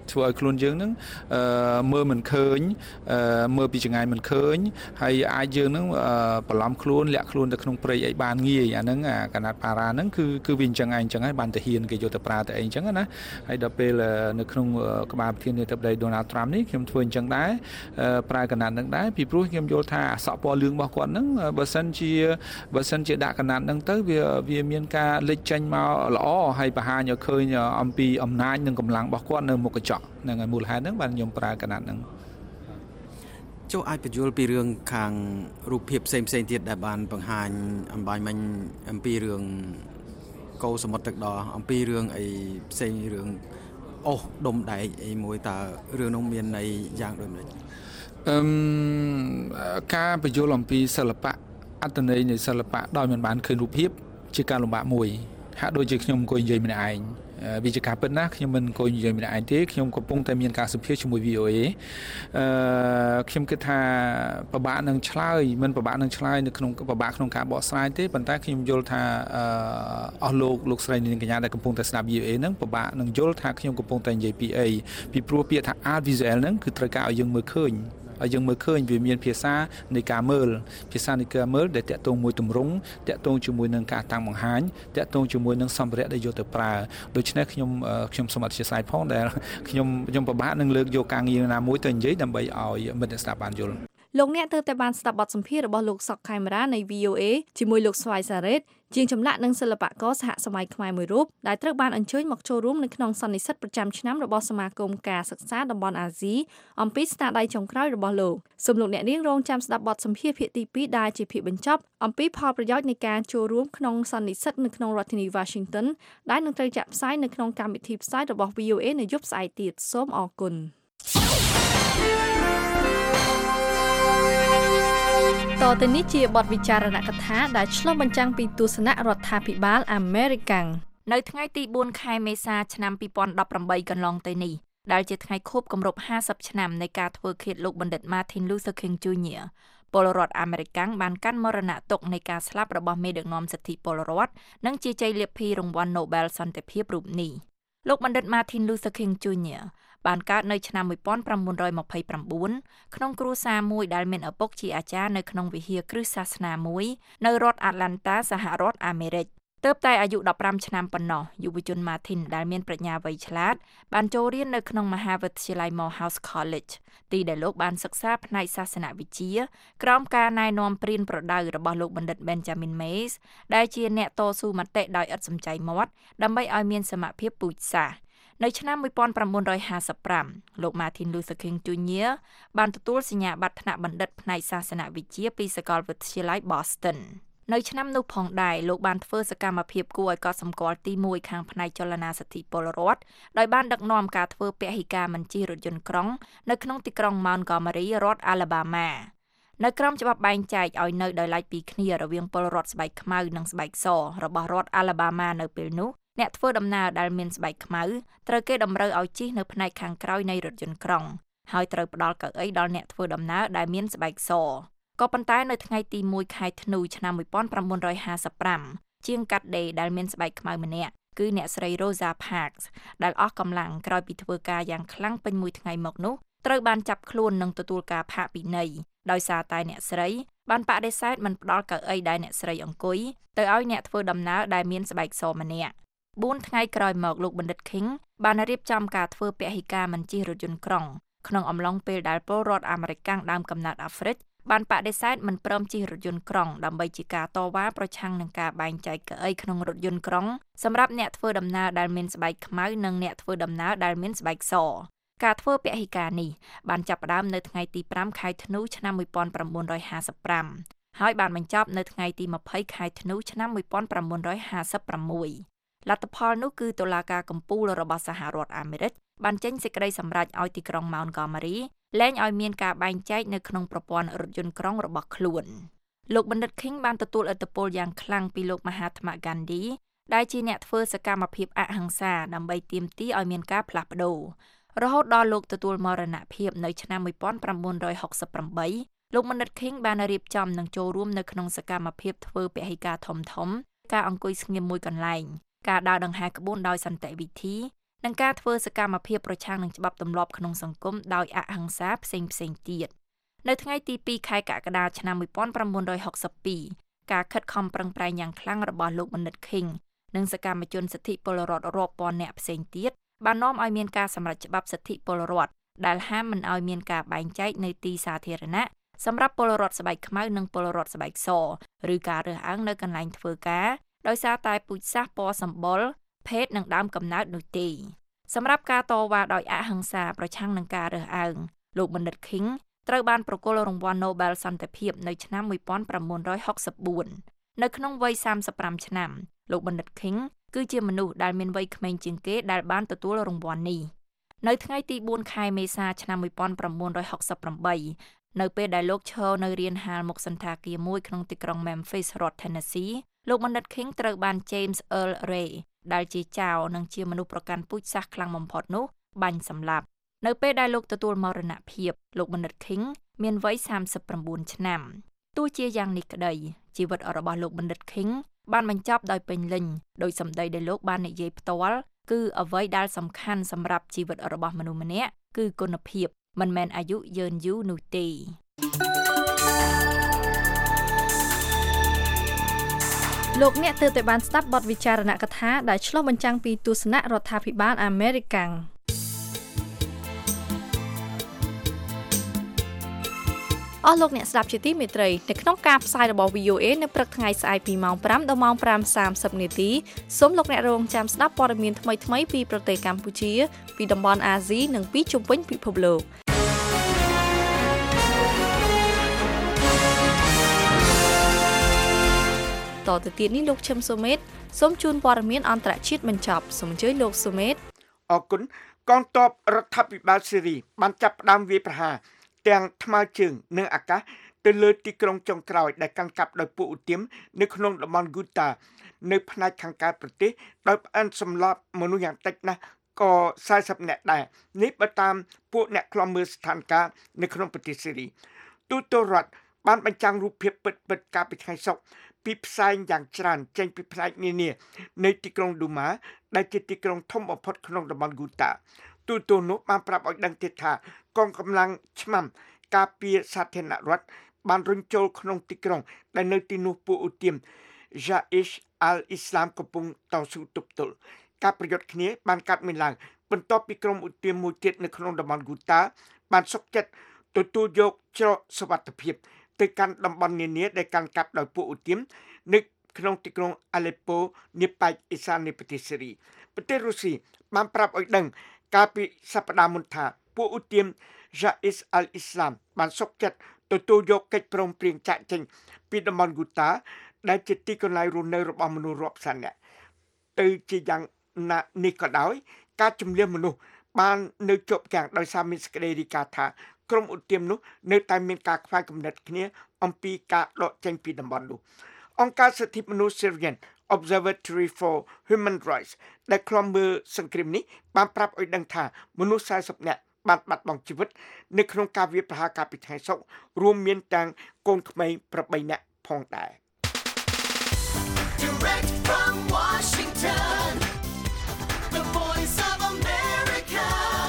ធ្វើឲ្យខ្លួនយើងហ្នឹងមើលមិនឃើញមើលពីចង្អាយមិនឃើញហើយអាចយើងហ្នឹងបន្លំខ្លួនលាក់ខ្លួនទៅក្នុងព្រៃអីបានងាយអាហ្នឹងកណាត់ប៉ារ៉ាហ្នឹងគឺវាអញ្ចឹងឯងអញ្ចឹងហើយបានទៅហ៊ានគេយកទៅប្រើទៅអីអញ្ចឹងណាហើយដល់ពេលនៅក្នុងក្បាលប្រធានាធិបតី Donald Trump នេះខ្ញុំធ្វើអញ្ចឹងដែរប្រើកណាត់ហ្នឹងដែរពីព្រោះខ្ញុំយល់ថាអក្សរពណ៌លឿងរបស់គាត់ហ្នឹងបើសិនជាដាក់កណាត់ហ្នឹងទៅវាមានការលេចចេញមកល្អហើយបង្ហាញឲ្យឃើញអំពីអំណាចនិងកម្លាំងរបស់គាត់នៅមុខកញ្ចក់ហ្នឹងហើយមូលហេតុហ្នឹងបានខ្ញុំប្រើកណាត់ហ្នឹងចូលអាចបញ្យល់ពីរឿងខាងរូបភាពផ្សេងទៀតដែលបានបង្ហាញអំបញ្ញមិញអំពីរឿងកោសមុទ្រទឹកដអំពីរឿងអីផ្សេងរឿងអូសដុំដែកអីមួយតើរឿងនោះមានន័យយ៉ាងដូចម្តេចការបញ្យល់អំពីសិល្បៈអត្ថន័យនៃសិល្បៈដោយមិនបានឃើញរូបភាពជាការលំបាកមួយហាក់ដូចជាខ្ញុំអង្គុយនិយាយម្នាក់ឯងវិជាការពិតណាខ្ញុំមិនអង្គុយនិយាយម្នាក់ឯងទេខ្ញុំកំពុងតែមានការសម្ភាសជាមួយ VOA ខ្ញុំគិតថាពិបាកនឹងឆ្លើយមិនពិបាកនឹងឆ្លើយនៅក្នុងពិបាកក្នុងការបកស្រាយទេប៉ុន្តែខ្ញុំយល់ថាអស់លោកស្រីនាងកញ្ញាដែលកំពុងតែស្ដាប់ VOA ហ្នឹងពិបាកនឹងយល់ថាខ្ញុំកំពុងតែនិយាយពីអីពីព្រោះពាក្យថា art visual ហ្នឹងគឺត្រូវការឲ្យយើងមើលឃើញឲ្យយើងមើលឃើញវាមានភាសានៃការមើលដែលតាក់ទងមួយទម្រង់តាក់ទងជាមួយនឹងការតាំងបង្ហាញតាក់ទងជាមួយនឹងសម្ភារៈដែលយកទៅប្រើដូច្នេះខ្ញុំសូមអធិស្ឋានផងដែលខ្ញុំពិបាកនឹងលើកយកការងារណាមួយទៅនិយាយដើម្បីឲ្យមិត្តអ្នកស្ដាប់បានយល់លោកអ្នកទើបតែបានស្ដាប់បទសម្ភាសន៍របស់លោកសុកខេមរានៃ VOA ជាមួយលោកស្វាយសារ៉េតជាងចម្លាក់និងសិល្បករសហសម័យខ្មែរមួយរូបដែលត្រូវបានអញ្ជើញមកចូលរួមនៅក្នុងសន្និសីទប្រចាំឆ្នាំរបស់សមាគមការសិក្សាតំបន់អាស៊ីអំពីស្នាដៃចុងក្រោយរបស់លោកសូមលោកអ្នកនាងរងចាំស្ដាប់បទសម្ភាសន៍ភាគទី2ដែលជាភាគបញ្ចប់អំពីផលប្រយោជន៍នៃការចូលរួមក្នុងសន្និសីទនៅក្នុងរដ្ឋធានី Washington ដែលនឹងត្រូវចាក់ផ្សាយនៅក្នុងកម្មវិធីផ្សាយរបស់ VOA នៅយប់ស្អែកទៀតសូមអរគុណតទៅនេះជាបទវិចារណកថាដែលឆ្លុះបញ្ចាំងពីទស្សនៈរដ្ឋាភិបាលអាមេរិកនៅថ្ងៃទី4ខែមេសាឆ្នាំ2018កន្លងទៅនេះដែលជាថ្ងៃខួបគម្រប់50ឆ្នាំនៃការធ្វើឃាតលោកបណ្ឌិត Martin Luther King Jr. ពលរដ្ឋអាមេរិកបានកាន់មរណទុក្ខនៃការស្លាប់របស់មេដឹកនាំសិទ្ធិពលរដ្ឋនិងជាជ័យលាភីរង្វាន់ Nobel សន្តិភាពរូបនេះលោកបណ្ឌិត Martin Luther King Jr. បានកើតនៅឆ្នាំ1929ក្នុងគ្រួសារមួយដែលមានឪពុកជាអាចារ្យនៅក្នុងវិហារគ្រឹះសាសនាមួយនៅរដ្ឋ Atlanta សហរដ្ឋអាមេរិកទើបតែអាយុ15ឆ្នាំប៉ុណ្ណោះយុវជន Martin ដែលមានប្រាជ្ញាវៃឆ្លាតបានចូលរៀននៅក្នុងមហាវិទ្យាល័យ Morehouse College ទីដែលលោកបានសិក្សាផ្នែកសាសនវិជ្ជាក្រោមការណែនាំព្រានប្រដៅរបស់លោកបណ្ឌិត Benjamin Mays ដែលជាអ្នកតស៊ូមតិដោយឥតសំចៃមាត់ដើម្បីឲ្យមានសមភាពពូជសាសន៍នៅឆ្នាំ1955លោក Martin Luther King Jr. បានទទួលសញ្ញាបត្រថ្នាក់បណ្ឌិតផ្នែកសាសនវិជ្ជាពីសាកលវិទ្យាល័យ Boston នៅឆ្នាំនោះផងដែរលោកបានធ្វើសកម្មភាពគួរឲ្យកត់សម្គាល់ទី1ខាងផ្នែកចលនាសិទ្ធិពលរដ្ឋដោយបានដឹកនាំការធ្វើពហិការបញ្ជិះរថយន្តក្រុងនៅក្នុងទីក្រុង Montgomery រដ្ឋ Alabama នៅក្រោមច្បាប់បែងចែកឲ្យនៅដោយឡែកពីគ្នារវាងពលរដ្ឋស្បែកខ្មៅនិងស្បែកសរបស់រដ្ឋ Alabama នៅពេលនោះអ្នកធ្វើដំណើរដែលមានស្បែកខ្មៅត្រូវគេតម្រូវឲ្យជិះនៅផ្នែកខាងក្រោយនៃរថយន្តក្រុងហើយត្រូវផ្ដល់កៅអីដល់អ្នកធ្វើដំណើរដែលមានស្បែកសក៏ប៉ុន្តែនៅថ្ងៃទី1ខែធ្នូឆ្នាំ1955ជាងកាត់ដេរដែលមានស្បែកខ្មៅម្នាក់គឺអ្នកស្រី Rosa Parks ដែលអស់កម្លាំងក្រោយពីធ្វើការយ៉ាងខ្លាំងពេញមួយថ្ងៃមកនោះត្រូវបានចាប់ខ្លួននិងទទួលការផាកពិន័យដោយសារតែអ្នកស្រីបានបដិសេធមិនផ្ដល់កៅអីដែលអ្នកស្រីអង្គុយទៅឲ្យអ្នកធ្វើដំណើរដែលមានស្បែកសម្នាក់4ថ្ងៃក្រោយមកលោកបណ្ឌិត King បានរៀបចំការធ្វើពហិការបញ្ជិះរថយន្តក្រុងក្នុងអំឡុងពេលដែលពលរដ្ឋអាមេរិកដើមកំណើតអាហ្វ្រិកបានបដិសេធមិនព្រមជិះរថយន្តក្រុងដើម្បីជាការតវ៉ាប្រឆាំងនឹងការបែងចែកកៅអីក្នុងរថយន្តក្រុងសម្រាប់អ្នកធ្វើដំណើរដែលមានស្បែកខ្មៅនិងអ្នកធ្វើដំណើរដែលមានស្បែកសការធ្វើពហិការនេះបានចាប់ផ្ដើមនៅថ្ងៃទី5ខែធ្នូឆ្នាំ1955ហើយបានបញ្ចប់នៅថ្ងៃទី20ខែធ្នូឆ្នាំ1956លទ្ធផលនោះគឺតុលាការកំពូលរបស់សហរដ្ឋអាមេរិកបានចេញសេចក្តីសម្រេចឲ្យទីក្រុង Montgomery លែងឲ្យមានការបែងចែកនៅក្នុងប្រព័ន្ធរថយន្តក្រុងរបស់ខ្លួនលោកបណ្ឌិត King បានទទួលឥទ្ធិពលយ៉ាងខ្លាំងពីលោកមហាត្មហ្គាន់ឌីដែលជាអ្នកធ្វើសកម្មភាពអហិង្សាដើម្បីទាមទារឲ្យមានការផ្លាស់ប្ដូររហូតដល់លោកទទួលមរណភាពនៅឆ្នាំ1968លោកបណ្ឌិត King បានរៀបចំនិងចូលរួមនៅក្នុងសកម្មភាពធ្វើពហិការធំៗការអង្គុយស្ងៀមមួយកន្លែងការដើរដង្ហែក្បួនដោយសន្តិវិធីនិងការធ្វើសកម្មភាពប្រឆាំងនឹងច្បាប់ទម្លាប់ក្នុងសង្គមដោយអហិង្សាផ្សេងៗទៀតនៅថ្ងៃទី2ខែកក្កដាឆ្នាំ1962ការខិតខំប្រឹងប្រែងយ៉ាងខ្លាំងរបស់លោកបណ្ឌិត King និងសកម្មជនសិទ្ធិពលរដ្ឋរាប់ពាន់នាក់ផ្សេងទៀតបាននាំឲ្យមានការសម្រេចច្បាប់សិទ្ធិពលរដ្ឋដែលហាមមិនឲ្យមានការបែងចែកនៅទីសាធារណៈសម្រាប់ពលរដ្ឋស្បែកខ្មៅនិងពលរដ្ឋស្បែកសឬការរើសអើងនៅកន្លែងធ្វើការដោយសារតែពូជសាសន៍ពណ៌សម្បុរភេទនិងដើមកំណើតនោះទេសម្រាប់ការតវ៉ាដោយអហិង្សាប្រឆាំងនឹងការរើសអើងលោកបណ្ឌិត King ត្រូវបានប្រគល់រង្វាន់ Nobel សន្តិភាពនៅឆ្នាំ1964នៅក្នុងវ័យ35ឆ្នាំលោកបណ្ឌិត King គឺជាមនុស្សដែលមានវ័យក្មេងជាងគេដែលបានទទួលរង្វាន់នេះនៅថ្ងៃទី4ខែមេសាឆ្នាំ1968នៅពេលដែលលោកឈរនៅរានហាលមុខសន្តាគារមួយក្នុងទីក្រុង Memphis រដ្ឋ Tennessee លោកបណ្ឌិត King ត្រូវបាន James Earl Ray ដែលជាចៅនិងជាមនុស្សប្រកាន់ពូជសាសន៍ខ្លាំងបំផុតនោះបាញ់សម្លាប់នៅពេលដែលលោកទទួលមរណភាពលោកបណ្ឌិត King មានវ័យ39ឆ្នាំទោះជាយ៉ាងនេះក្តីជីវិតរបស់លោកបណ្ឌិត King បានបញ្ចប់ដោយពេញលេញដោយសម្ដីដែលលោកបាននិយាយផ្ទាល់គឺអ្វីដែលសំខាន់សម្រាប់ជីវិតរបស់មនុស្សម្នាក់គឺគុណភាពមិនមែនអាយុយឺនយូរនោះទេលោកអ្នកទើបតែបានស្ដាប់បទវិចារណកថាដែលឆ្លុះបញ្ចាំងពីទស្សនៈរដ្ឋាភិបាលអាមេរិកអស់លោកអ្នកស្ដាប់ជាទីមេត្រីនៅក្នុងការផ្សាយរបស់ VOA នៅព្រឹកថ្ងៃស្អែកពីម៉ោង 5 ដល់ម៉ោង 5:30 នាទីសូមលោកអ្នករងចាំស្ដាប់ព័ត៌មានថ្មីៗពីប្រទេសកម្ពុជាពីតំបន់អាស៊ីនិងពីជុំវិញពិភពលោកតទៅទៀតនេះលោកឈឹមសូមេតសូមជូនព័ត៌មានអន្តរជាតិបញ្ចប់សូមអញ្ជើញលោកសូមេតអរគុណកងទ័ពរដ្ឋាភិបាលស៊េរីបានចាប់ផ្ដើមវាយប្រហារទាំងថ្មើរជើងនិងអាកាសទៅលើទីក្រុងចុងក្រោយដែលកាន់កាប់ដោយពួកឧទាមនៅក្នុងតំបន់ Ghouta នៅផ្នែកខាងកើតប្រទេសដោយផ្អិនសម្លាប់មនុស្សយ៉ាងតិចណាស់ក៏40នាក់ដែរនេះបើតាមពួកអ្នកខ្លំមើលស្ថានភាពនៅក្នុងប្រទេសស៊េរីទូតរដ្ឋបានបញ្ចាំងរូបភាពពិតៗកាលពីថ្ងៃសុក្រពីផ្សែងយ៉ាងច្រើនចេញពីផ្នែកនានានៃទីក្រុង Duma ដែលជាទីក្រុងធំបំផុតក្នុងតំបន់ Ghouta ទូតនោះបានប្រាប់ឲ្យដឹងទៀតថាកងកម្លាំងឆ្មាំការពារសាធារណរដ្ឋបានរុញចូលក្នុងទីក្រុងដែលនៅទីនោះពួកឧទាម Jaish al-Islam កំពុងតស៊ូទប់ទល់ការប្រយុទ្ធគ្នាបានកាត់មានឡើងបន្ទាប់ពីក្រុមឧទាមមួយទៀតនៅក្នុងតំបន់ Ghouta បានសុកចិត្តទទួលយកច្រកសុវត្ថិភាពទៅកាន់តំបន់នានាដែលកាន់កាប់ដោយពួកឧទាមនៅក្នុងទីក្រុង Aleppo នាប៉ែកអេសាននៃប្រទេសស៊េរីប្រទេសរុស្ស៊ីបានប្រាប់ឲ្យដឹងកាលពីសប្តាហ៍មុនថាពួកឧទាម Jaish al-Islam បានសុកចិត្តទទួលយកកិច្ចព្រមព្រៀងចាក់ចេញពីតំបន់ Ghouta ដែលជាទីកន្លែងរស់នៅរបស់មនុស្សរាប់សែននាក់ទៅជាយ៉ាងណានេះក៏ដោយការជំនះមនុស្សបាននៅជាប់គាំងដោយសារមានសេចក្តីរាយការណ៍ថាក្រុមឧទាមនោះនៅតែមានការខ្វែងគំនិតគ្នាអំពីការដកចេញពីតំបន់នោះអង្គការសិទ្ធិមនុស្ស Syrian Observatory for Human Rights ដែលឃ្លាំមើលសង្គ្រាមនេះបានប្រាប់ឲ្យដឹងថាមនុស្ស40នាក់បានបាត់បង់ជីវិតនៅក្នុងការវាយប្រហារកាលពីថ្ងៃសុក្ររួមមានទាំងកូនក្មេង8នាក់ផងដែរ Direct from Washington The Voice of America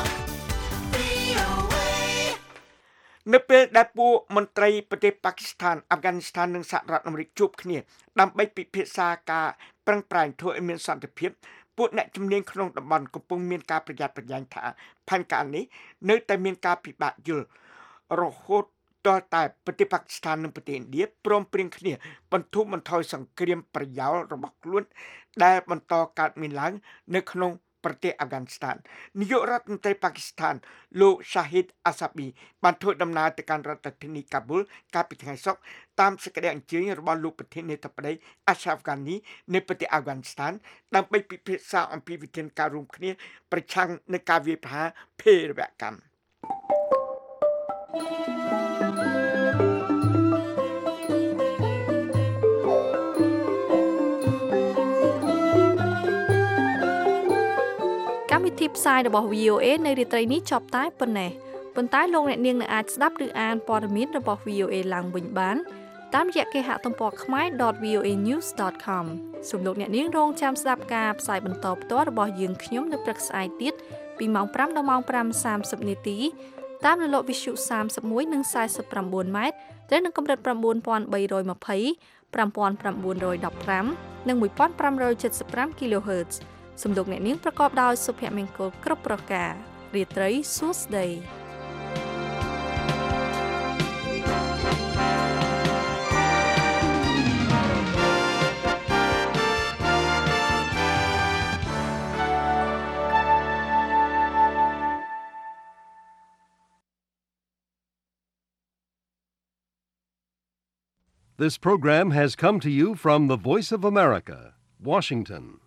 VOA នៅពេលដែលពួកមន្ត្រីប្រទេសប៉ាគីស្ថានអាហ្វហ្គានីស្ថាននិងសហរដ្ឋអាមេរិកជួបគ្នាដើម្បីពិភាក្សាការប្រឹងប្រែងធ្វើឲ្យមានសន្តិភាពពួកអ្នកជំនាញក្នុងតំបន់កំពុងមានការប្រយ័ត្នប្រយែងថាផែនការនេះនៅតែមានការពិបាកយល់រហូតដល់តែប្រទេសប៉ាគីស្ថាននិងប្រទេសឥណ្ឌាព្រមព្រៀងគ្នាបន្ធូរបន្ថយសង្គ្រាមប្រយោលរបស់ខ្លួនដែលបន្តកើតមានឡើងនៅក្នុងប្រទេសអាហ្វហ្គានីស្ថាននាយករដ្ឋមន្ត្រីប៉ាគីស្ថានលោក Shahid Asabi បានធ្វើដំណើរទៅកាន់រដ្ឋធានីកាប៊ូលកាលពីថ្ងៃសុក្រតាមសេចក្តីអញ្ជើញរបស់លោកប្រធានាធិបតី Ashraf Ghani នៃប្រទេសអាហ្វហ្គានីស្ថានដើម្បីពិភាក្សាអំពីវិធានការរួមគ្នាប្រឆាំងនឹងការវាយប្រហារភេរវកម្មកម្មវិធីផ្សាយរបស់ VOA នៅរាត្រីនេះចប់តែប៉ុណ្ណេះប៉ុន្តែលោកអ្នកនាងនៅអាចស្ដាប់ឬអានព័ត៌មានរបស់ VOA ឡើងវិញបានតាមរយៈគេហទំព័រ khmer.voanews.com សូមលោកអ្នកនាងរងចាំស្ដាប់ការផ្សាយបន្តផ្ទាល់របស់យើងខ្ញុំនៅព្រឹកស្អែកទៀតពីម៉ោង 5 ដល់ម៉ោង 5:30 នាទីតាមរលកវិទ្យុ 31 និង 49 ម៉ែត្រត្រូវនឹងកម្រិត 9320 5915 និង 1575 kHz សំឡេងអ្នកនាងប្រកបដោយសុភមង្គលគ្រប់ប្រការរាត្រីសួស្តី This program has come to you from the Voice of America, Washington.